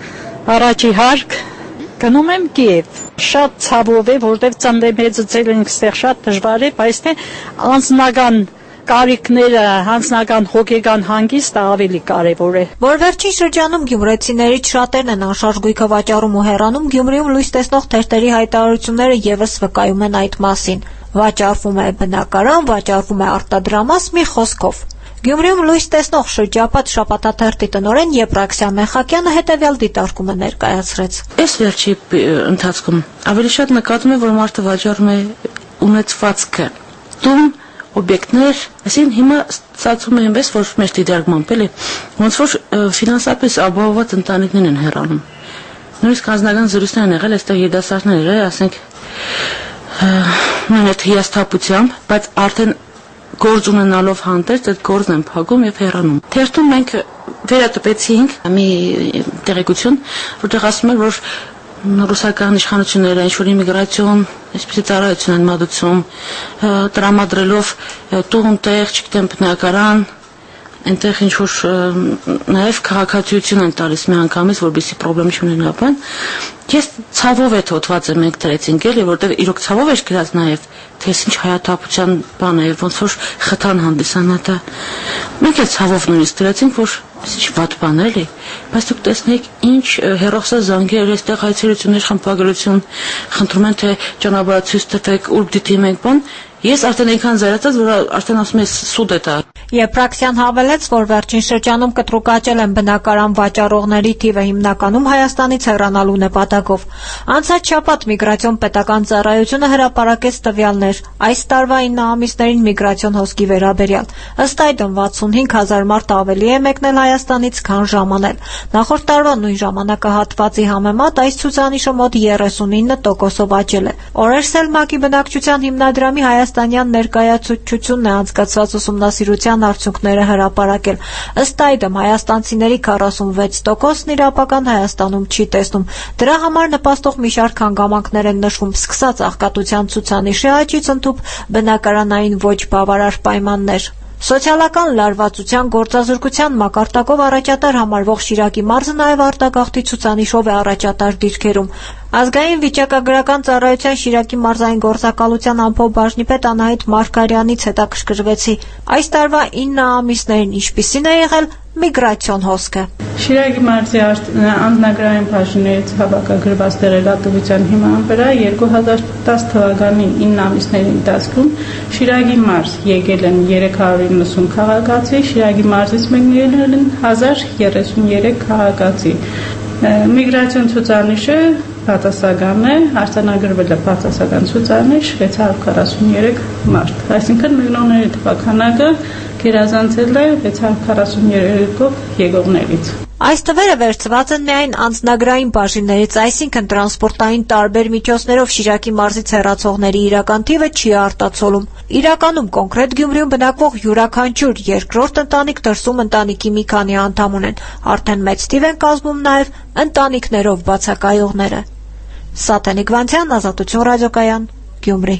Առաջի հարկ գնում եմ Կիև։ Շատ ցավով է, որտեղ ծննդեմեծել ենք ստեղ շատ դժվար է, բայց թե անձնական կարիքները, անձնական հոգեկան հանգիստը ավելի կարևոր է։ Որ վերջին շրջանում գյումրեցիներից շատերն են անշարժ գույքը վաճառում ու հեռանում, Գյումրիում լույս տեսնող թերթերի հայտարարությունները եւս վկայում են այդ մասին։ Վաճառվում է բնակարան, վաճառվում է արտադրամաս, մի խոսքով։ Գյումրիում լույս տեսնող շրջապատ շաբաթաթերթի տնօրեն Եփրաքսիան Մեխակյանը հետևյալ դիտարկումը ներկայացրեց։ Այս վերջի ընթացքում ավելի շատ նկատում է, որ մարդը վաճառում է ունեցվածքը, տուն, օբյեկտներ, այսինքն հիմա ստացվում է այնպես, որ մեր դիտարկմամբ էլի, ոնց որ ֆինանսապես ապահովված ընտանիքներ են հեռանում։ Նույնիսկ անձնական զրույցներ են եղել, այստեղ երիտասարդներ եղել, ասենք, նույնիսկ հիասթափությամբ, բայց արդեն գործ ունենալով հանդերձ այդ գործն են փակում եւ հեռանում։ Թերթում մենք վերատպեցինք մի տեղեկություն, որտեղ ասում էր, որ ռուսական իշխանությունները ինչ-որ իմիգրացիոն, այսպիսի ծառայություն են մատուցում, տրամադրելով տուն, տեղ, չգիտեմ, բնակարան, այնտեղ ինչ-որ նաև քաղաքացիություն են տալիս մի անգամից, որպեսզի պրոբլեմ չունենան, Ես ցավով է թոթված եմ մենք դրեցինք էլի, որտեղ իրոք ցավով էր գրած նաև, թե ինչ հայաթափության բան է, ոնց որ խթան հանդիսանա դա։ Մենք էլ ցավով նույնիսկ դրեցինք, որ ինչ վատ բան է էլի, բայց դուք տեսնեք ինչ հերոսա զանգեր, այստեղ հայցելություններ, խմբագրություն, խնդրում են թե ճանապարհացույց տվեք, ուր դիտի մենք բան։ Ես արդեն այնքան զարացած, որ արդեն ասում ես սուտ է դա։ Եփրաքսյան հավելեց, որ վերջին շրջանում կտրուկաճել են բնակարան վաճառողների թիվը հիմնականում Հայաստանից հեռանալու նպատակով։ Անցած շաբաթ միգրացիոն պետական ծառայությունը հրապարակեց տվյալներ այս տարվա ինը ամիսներին միգրացիոն հոսքի վերաբերյալ։ Ըստ այդմ վաթսունհինգ հազար մարդ ավելի է մեկնել Հայաստանից, քան ժամանել։ Նախորդ տարվա նույն ժամանակահատվածի համեմատ այս ցուցանիշը մոտ երեսունինը տոկոսով աճել է։ Օրերսել ՄԱԿ-ի բնակչության հիմնադրամի Հայաստանյան ներկայացուցչությունն է անցկացրած ուսումնասիրության արդյունքները հրապարակել։ Ըստ այդմ հայաստանցիների քառասունվեց տոկոսն իր ապագան Հայաստանում չի տեսնում։ Դրա համար նպաստող մի շարք հանգամանքներ են նշվում, սկսած աղքատության ցուցանիշի աճից ընդհուպ բնակարանային ոչ բավարար պայմաններ։ Սոցիալական լարվածության գործազուրկության մակարդակով առաջատար համարվող Շիրակի մարզը նաև արտագաղթի ցուցանիշով է առաջատար դիրքերում։ Ազգային վիճակագրական ծառայության Շիրակի մարզային գործակալության ամփոփ պետ Անահիտ Մարգարյանից հետաքրքրվեցի այս տարվա ինը ամիսներին ինչպիսին է եղել միգրացիոն հոսքը։ Շիրակի մարզի անձնագրային բաժիններից հավաքագրված տեղեկատվության հիման վրա երկու հազար տասը թվականի ինը ամիսների ընթացքում Շիրակի մարզ եկել են երեք հարյուր իննսուն քաղաքացի, Շիրակի մարզից մեկնել են հազար երեսունյերեք քաղաքացի։ Միգրացիոն ցուցանիշը բացասական է, արձանագրվել է բացասական ցուցանիշ վեց հարյուր քառասունյերեք մարդ, այսինքն մեկնողների թվաքանակը գերազանցել է վեց հարյուր քառասունյերեկով եկողներից։ Այս թվերը վերցված են միայն անձնագրային բաժիններից, այսինքն տրանսպորտային տարբեր միջոցներով Շիրակի մարզից հեռացողների իրական թիվը չի արտացոլում։ Իրականում կոնկրետ Գյումրիում բնակվող յուրաքանչյուր երկրորդ ընտանիք դրսում ընտանիքի մի քանի անդամ ունեն, արդեն մեծ թիվ են կազմում նաև ընտանիքներով բացակայողները։ Սաթենիկ Վանցյան, Ազատություն ռադիոկայան, Գյումրի։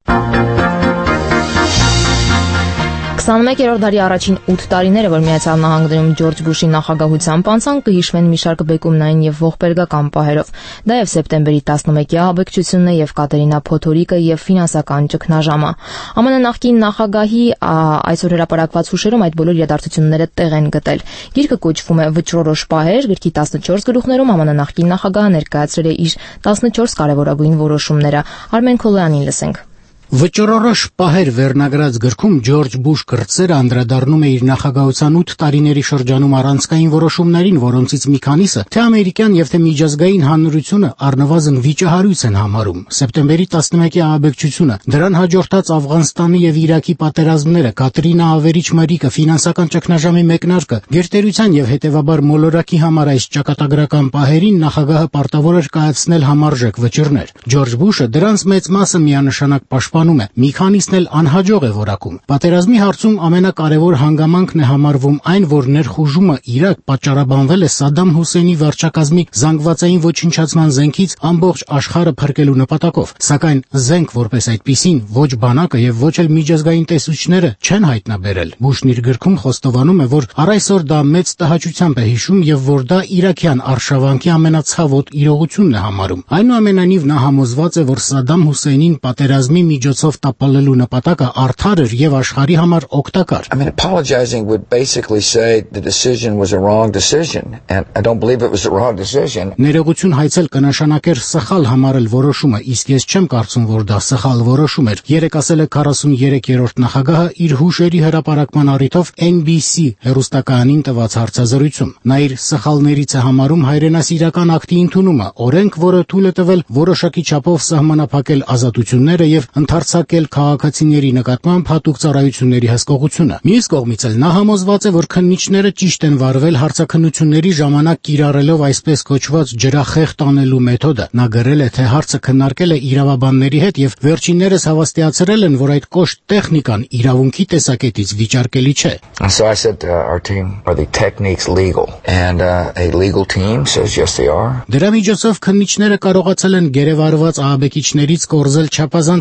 քսանմեկերորդ դարի առաջին ութ տարիները, որ Միացյալ Նահանգներում Ջորջ Բուշի նախագահությամբ անցան, կհիշվեն մի շարք բեկումնային եւ ողբերգական պահերով։ Դա եւ սեպտեմբերի տասնմեկի ահաբեկչությունն է եւ Կատերինա Փոթորիկը եւ ֆինանսական ճգնաժամը։ ԱՄՆ նախկին նախագահի այսօր հրապարակված հուշերում այդ բոլոր իրադարձությունները տեղ են գտել։ Գիրքը կոչվում է Վճռորոշ պահեր, գրքի տասնչորս գլուխներում ԱՄՆ նախկին նախագահը ներկայացրել է իր տասնչորս կարևորագույն որոշումները։ Արմեն Քոլոյանին լսենք։ Վճռորոշ պահեր վերնագրած գրքում Ջորջ Բուշ կրտսերը անդրադառնում է իր նախագահության ութ տարիների շրջանում առանցքային որոշումներին, որոնցից մի քանիսը թե ամերիկյան եւ թե միջազգային հանրությունը առնվազն վիճահարույց են համարում։ Սեպտեմբերի տասնմեկի ահաբեկչությունը, դրան հաջորդած Աֆղանստանի եւ Իրաքի պատերազմները, Կատրինա ավերիչ մրրիկը, ֆինանսական ճգնաժամի մեկնարկը, գերտերության եւ հետեւաբար մոլորակի համար այս ճակատագրական պահերին նախագահը պարտավոր էր կայացնել համարժեք վճիռներ։ Ջորջ Բուշը դրանց մեծ մասը միանշանակ պաշտպանում է, մի քանիսն էլ անհաջող է որակում։ Պատերազմի հարցում ամենակարևոր հանգամանքն է համարվում այն, որ ներխուժումը Իրաք պատճառաբանվել է Սադամ Հուսեյնի վարչակազմի զանգվածային ոչնչացման զենքից ամբողջ աշխարհը փրկելու նպատակով, սակայն զենք որպես այդպիսին ոչ բանակը եւ ոչ էլ միջազգային տեսուչները չեն հայտնաբերել։ Բուշն իր գրքում խոստովանում է, որ առ այսօր դա մեծ տհաճությամբ է հիշում եւ որ դա իրաքյան արշավանքի ամենացավոտ իրողությունն է համարում։ Այնուամենայնիվ նա համոզված է, որ Սադամ Հուսեյնին պատերազմի միջոցով տապալելու նպատակը արդար էր եւ աշխարհի համար օգտակար։ I mean, apologizing would basically say the decision was a wrong decision, and I don't believe it was a wrong decision. Ներողություն հայցել կնշանակեր սխալ համարել որոշումը, իսկ ես չեմ կարծում, որ դա սխալ որոշում էր։ Երեք ասել է քառասուներկերորդ նախագահը իր հուշերի հրապարակման առիթով N B C հեռուստակայանին տված հարցազրույցում։ Նա իր սխալներից է համարում հայրենասիրական ակտի ընդունումը, օրենք, որը թույլ է տվել որոշակի չափով սահմանափակել ազատությունները եւ ընդարձակել քաղաքացիների նկատմամբ հատուկ ծառայությունների հսկողությունը։ Մյուս կողմից էլ նա համոզված է, որ քննիչները ճիշտ են վարվել հարցաքննությունների ժամանակ կիրառելով այսպես կոչված ջրախեղտ անելու մեթոդը։ Նա գրել է, թե հարցը քննարկել է իրավաբանների հետ եւ վերջիններս հավաստիացրել են, որ այդ կոշտ տեխնիկան իրավունքի տեսակետից վիճարկելի չէ։ So I said uh, our team, are the techniques legal? And uh, a legal team says yes they are. Դրա միջոցով քննիչները կարողացել են գերեվարված ահաբեկիչներից կորզել չափազանց կարևոր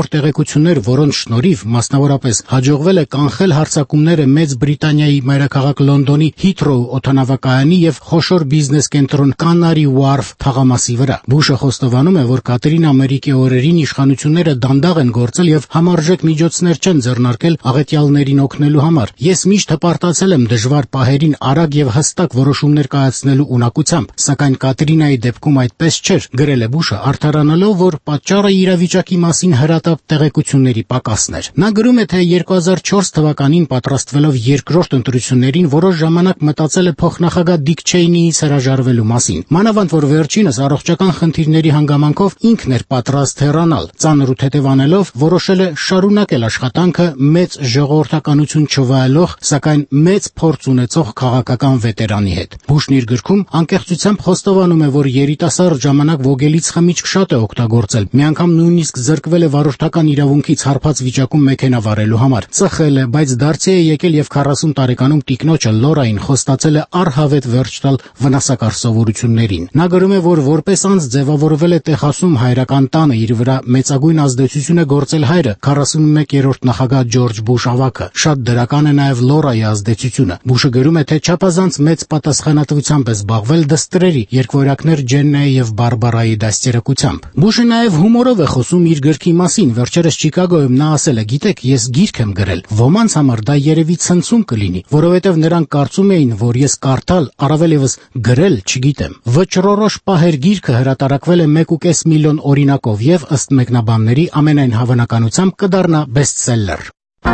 կարևոր տեղեկություններ, որոնց շնորհիվ մասնավորապես հաջողվել է կանխել հարձակումները Մեծ Բրիտանիայի մայրաքաղաք Լոնդոնի Հիթրոու օդանավակայանի եւ խոշոր բիզնես կենտրոն Canary Wharf թաղամասի վրա։ Բուշը խոստովանում է, որ Կատրին Ամերիկի օրերին իշխանությունները դանդաղ են գործել եւ համարժեք միջոցներ չեն ձեռնարկել աղետյալներին օգնելու համար։ Ես միշտ հպարտացել եմ դժվար պահերին արագ եւ հստակ որոշումներ կայացնելու ունակությամբ, սակայն Կատրինայի դեպքում այդպես չէր, գրել է Բուշը, արդարանալով, որ պատճառը իրավիճակի մասին հրատապ տեղեկությունների պակասն էր։ Նա գրում է, թե երկու հազար չորս թվականին պատրաստվելով երկրորդ ընտրություններին որոշ ժամանակ մտածել է փոխնախագահ Դիկ Չեյնիից հրաժարվելու մասին։ Մանավանդ որ վերջինս առողջական խնդիրների հանգամանքով ինքն էր պատրաստ հեռանալ, ծանր ու թեթևանելով որոշել է շարունակել աշխատանքը մեծ ժողովրդականություն չվայելող, սակայն մեծ փորձ ունեցող քաղաքական վետերանի հետ։ Բուշն իր գրքում անկեղծությամբ խոստովանում է, որ երիտասարդ ժամանակ ոգելից խմիչք շատ է օգտագործել։ Մի անգամ նույնիսկ զրկվել է վարորդական իրավունքից հարբած վիճակում մեքենա վարելու համար։ Ծխել է, բայց դարձի է եկել եւ քառասուն տարեկանում տիկնոջը Լորային խոստացել է առհավետ վերջ տալ վնասակար սովորություններին։ Նա գրում է, որ որպես անձ ձևավորվել է Տեխասում հայրական տանը, իր վրա մեծագույն ազդեցություն է գործել հայրը, քառասունմեկերորդ նախագահ Ջորջ Բուշ ավագը։ Շատ դրական է նաեւ Լորայի ազդեցությունը։ Բուշը գրում է, թե չափազանց մեծ պատասխանատվությամբ է զբաղվել դստրերի, երկվորյակներ Ջեննայի եւ Բարբարայի դաստիարակությամբ։ Բուշը նաեւ հումորով է խոսում իր գրքի մասին։ Վերջերս Չիկագոյում նա ասել է. «Գիտեք, ես գիրք եմ գրել։ Ոմանց համար դա երևի ցնցում կլինի, որովհետեւ նրանք կարծում էին, որ ես կարդալ, առավել եւս գրել չգիտեմ»։ Վճռորոշ պահեր գիրքը հրատարակվել է մեկ ու կես միլիոն օրինակով եւ ըստ մեկնաբանների ամենայն հավանականությամբ կդառնա բեսթսելլեր։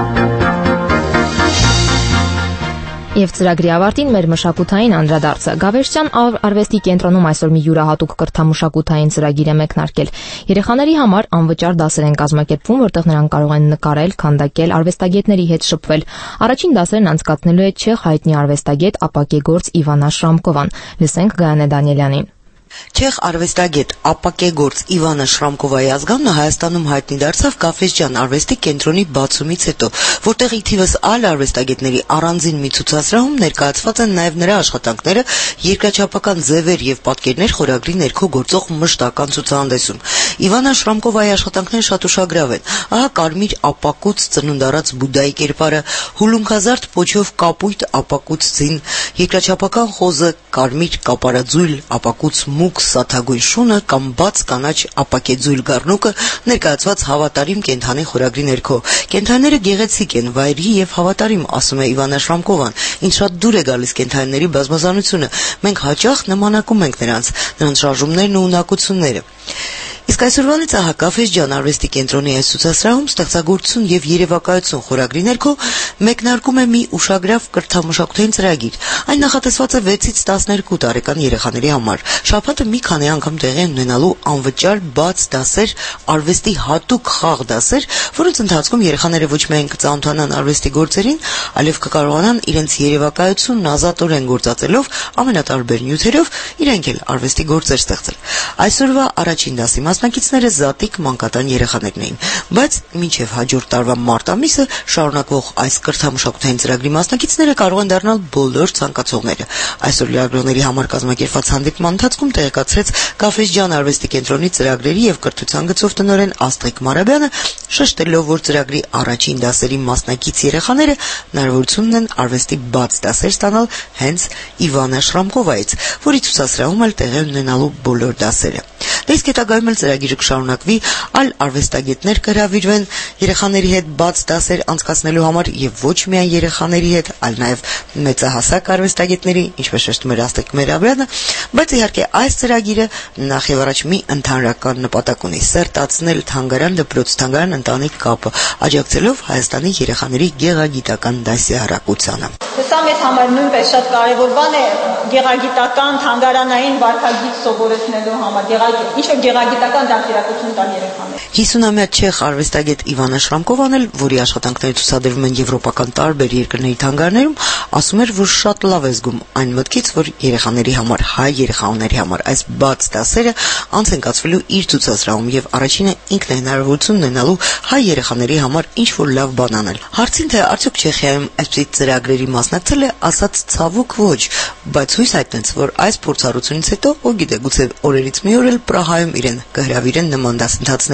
Եվ ծրագրի ավարտին մեր մշակութային անդրադարձը։ Գավեշտյան արվեստի կենտրոնում այսօր մի յուրահատուկ կրթամշակութային ծրագիր է մեկնարկել։ Երեխաների համար անվճար դասեր են կազմակերպվում, որտեղ նրանք կարող են նկարել, քանդակել, արվեստագետների հետ շփվել։ Առաջին դասերն անցկացնելու է չեխ հայտնի արվեստագետ, ապակեգործ Իվանա Շրամկովան։ Լսենք Գայանե Դանիելյանին։ Չեխ արվեստագետ, ապակեգործ Իվանա Շրամկովայի ազգանունը Հայաստանում հայտնի դարձավ Կավեժյան արվեստի կենտրոնի բացումից հետո, որտեղ ի թիվս այլ արվեստագետների առանձին մի ցուցասրահում ներկայացված են նաև նրա աշխատանքները երկրաչափական ձևեր եւ պատկերներ խորագրի ներքո գործող մշտական ցուցահանդեսում։ Իվանա Շրամկովայի աշխատանքները շատ ուշագրավ են։ Ահա կարմիր ապակուց ծնունդ առած Բուդդայի կերպարը, հուլունքազարդ պոչով կապույտ ապակուց ձին, երկրաչափական խոզը, կարմիր կապարաձույլ ապակուց մուգ սաթագույն շունը կամ բաց կանաչ ապակեձույլ գառնուկը ներկայացված հավատարիմ կենդանի խորագրի ներքո։ Կենդանիները գեղեցիկ են, վայրի եւ հավատարիմ, ասում է Իվանա Շրամկովան։ Ինձ շատ դուր է գալիս կենդանիների բազմազանությունը։ Մենք հաճախ նմանակում ենք նրանց, նրանց շարժումներն ու ունակությունները։ Իսկ այսօրվանից ահա Կավեժյան արվեստի կենտրոնի այս ցուցասրահում ստեղծագործություն եւ երևակայություն խորագրի ներքո մեկնարկում է մի ուշագրավ կրթամշակութային ծրագիր։ Այն նախատեսված է վեցից տասներկու տարեկան երեխաների համար։ Շաբաթը մի քանի անգամ տեղի են ունենալու անվճար բաց դասեր, արվեստի հատուկ խաղ դասեր, որոնց ընթացքում երեխաները ոչ միայն կծանոթանան արվեստի գործերին, այլև կկարողանան իրենց երևակայությունն ազատորեն գործածելով ամենատարբեր նյութերով իրենք էլ արվեստի գործեր ստեղծել։ Այսօրվա առաջին դասի մասնակիցները զատիկ մանկատան երեխաներն էին, բայց մինչև հաջորդ տարվա մարտ ամիսը շարունակվող այս կրթամշակութային ծրագրի մասնակիցները կարող են դառնալ բոլոր ցանկացողները։ Այսօր լրագրողների համար կազմակերպված հանդիպման ընթացքում տեղեկացրեց Կավեժյան արվեստի կենտրոնի ծրագրերի եւ կրթության գծով տնօրեն Աստղիկ Մարաբյանը, շեշտելով, որ ծրագրի առաջին դասերի մասնակից երեխաները հնարավորություն ունեն արվեստի բաց դասեր ստանալ հենց Իվանա Շրամկովայից, որի ցուցասրահում էլ տեղի ունենալու բոլոր դասերը։ Իսկ հետագայում էլ ծրագիրը կշարունակվի, այլ արվեստագետներ կհրավիրվեն երեխաների հետ բաց դասեր անցկացնելու համար եւ ոչ միայն երեխաների հետ, այլ նաեւ մեծահասակ արվեստագետների, ինչպես շեշտում էր Աստղիկ Մարաբյանը, բայց իհարկե այս ծրագիրը նախ եւ առաջ մի ընդհանրական նպատակ ունի՝ սերտացնել թանգարան դպրոց թանգարան ընտանիք կապը, աջակցելով Հայաստանի երեխաների գեղագիտական դասյարակությանը։ Սա մեզ համար նույնպես շատ կարևոր բան է գեղագիտական թանգարանային վարքագիծ սովորեցնելու համար, ինչ որ գեղագիտական դաստիարակություն տան երեխաներին։ հիսունամյա չեխ արվեստագետ Իվանա Շրամկովան էլ, որի աշխատանքները ցուցադրվում են եվրոպական տարբեր երկրների թանգարաններում, ասում էր, որ շատ լավ է զգում այն մտքից, որ երեխաների համար, հայ երեխաների համար այս բաց դասերը անց են կացվելու իր ցուցասրահում եւ առաջինը ինքն է հնարավորություն ունենալու հայ երեխաների համար ինչ որ լավ բան անել։ Հարցին թե արդյոք Չեխիայում այսպիսի ծրագրերի մասնակցել է, ասաց ցավոք ոչ, բայց հույս հայտնեց, որ այս փորձառությունից հետո, ո գիտե, գուցե օրերից մի օր էլ Պրահայում իրեն կհրավիրեն նման դասընթացների։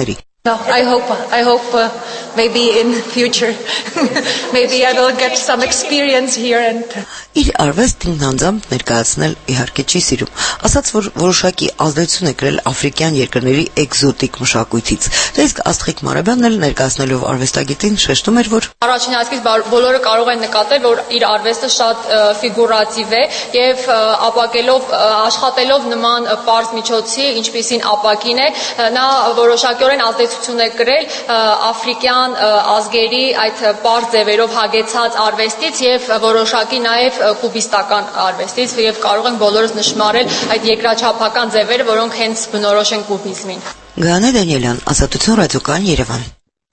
No, I hope, I hope uh, maybe in future, maybe I will get some experience here and... Իր արվեստին անձամբ ներկայացնել իհարկե չի սիրում, ասաց, որ որոշակի ազդեցություն է կրել աֆրիկյան երկրների էկզոտիկ մշակույթից։ Դե իսկ Աստղիկ Մարաբյանն էլ ներկայացնելով արվեստագետին շեշտում էր, որ առաջին այսպես բոլորը կարող են նկատել, որ իր արվեստը շատ ֆիգուրատիվ է եւ ապակելով աշխատելով նման պարզ միջոցի, ինչպիսին ապակին է, նա որոշակիորեն ազդեցություն է կրել աֆրիկյան ազգերի այդ պարզ ձևերով հագեցած արվեստից եւ որոշակի նաեւ կուբիստական արվեստից եւ կարող ենք բոլորս նշмарել այդ երկրաչափական ձևերը, որոնք հենց բնորոշ են կուբիզմին։ Գանե Դանիելյան, Ազատություն ռադիոկայան, Երևան։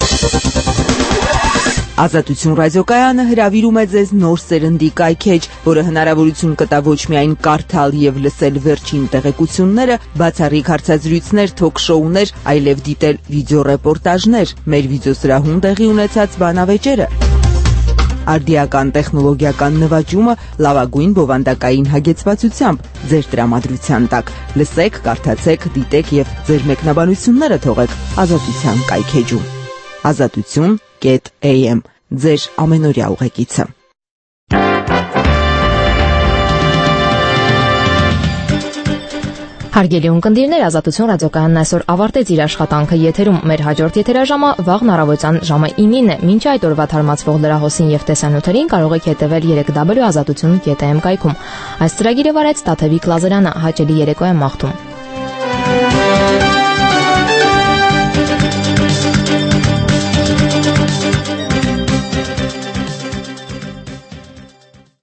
Ազատություն ռադիոկայանը հրավիրում է ձեզ նոր սերնդի կայքեջ, որը հնարավորություն կտա ոչ միայն կարդալ եւ լսել վերջին տեղեկությունները, բացառիկ հարցազրույցներ, թոք-շոուներ, այլև դիտել վիդեոռեպորտաժներ, մեր վիդեոսրահում տեղի ունեցած բանավեճերը, արդիական տեխնոլոգիական նվաճումը լավագույն բովանդակային հագեցվածությամբ ձեր տրամադրության տակ։ Լսեք, կարդացեք, դիտեք եւ ձեր մեկնաբանությունները թողեք Ազատության կայքեջում։ Ազատություն կետ էյ էմ ձեր ամենօրյա ուղեկիցը։ Հարգելի ունկնդիրներ, Ազատություն ռադիոկայանն այսօր ավարտեց իր աշխատանքը եթերում։ Մեր հաջորդ եթերաժամը վաղն առավոտյան ժամը ինին է։ Մինչ այդ օրվա թարմացվող լրահոսին եւ տեսանյութերին կարող եք հետևել երեք w ազատություն կետ էյ էմ կայքում։ Այս ծրագիրը վարեց Տաթևիկ Լազարյանը, հաճելի երեկո եմ մաղթում։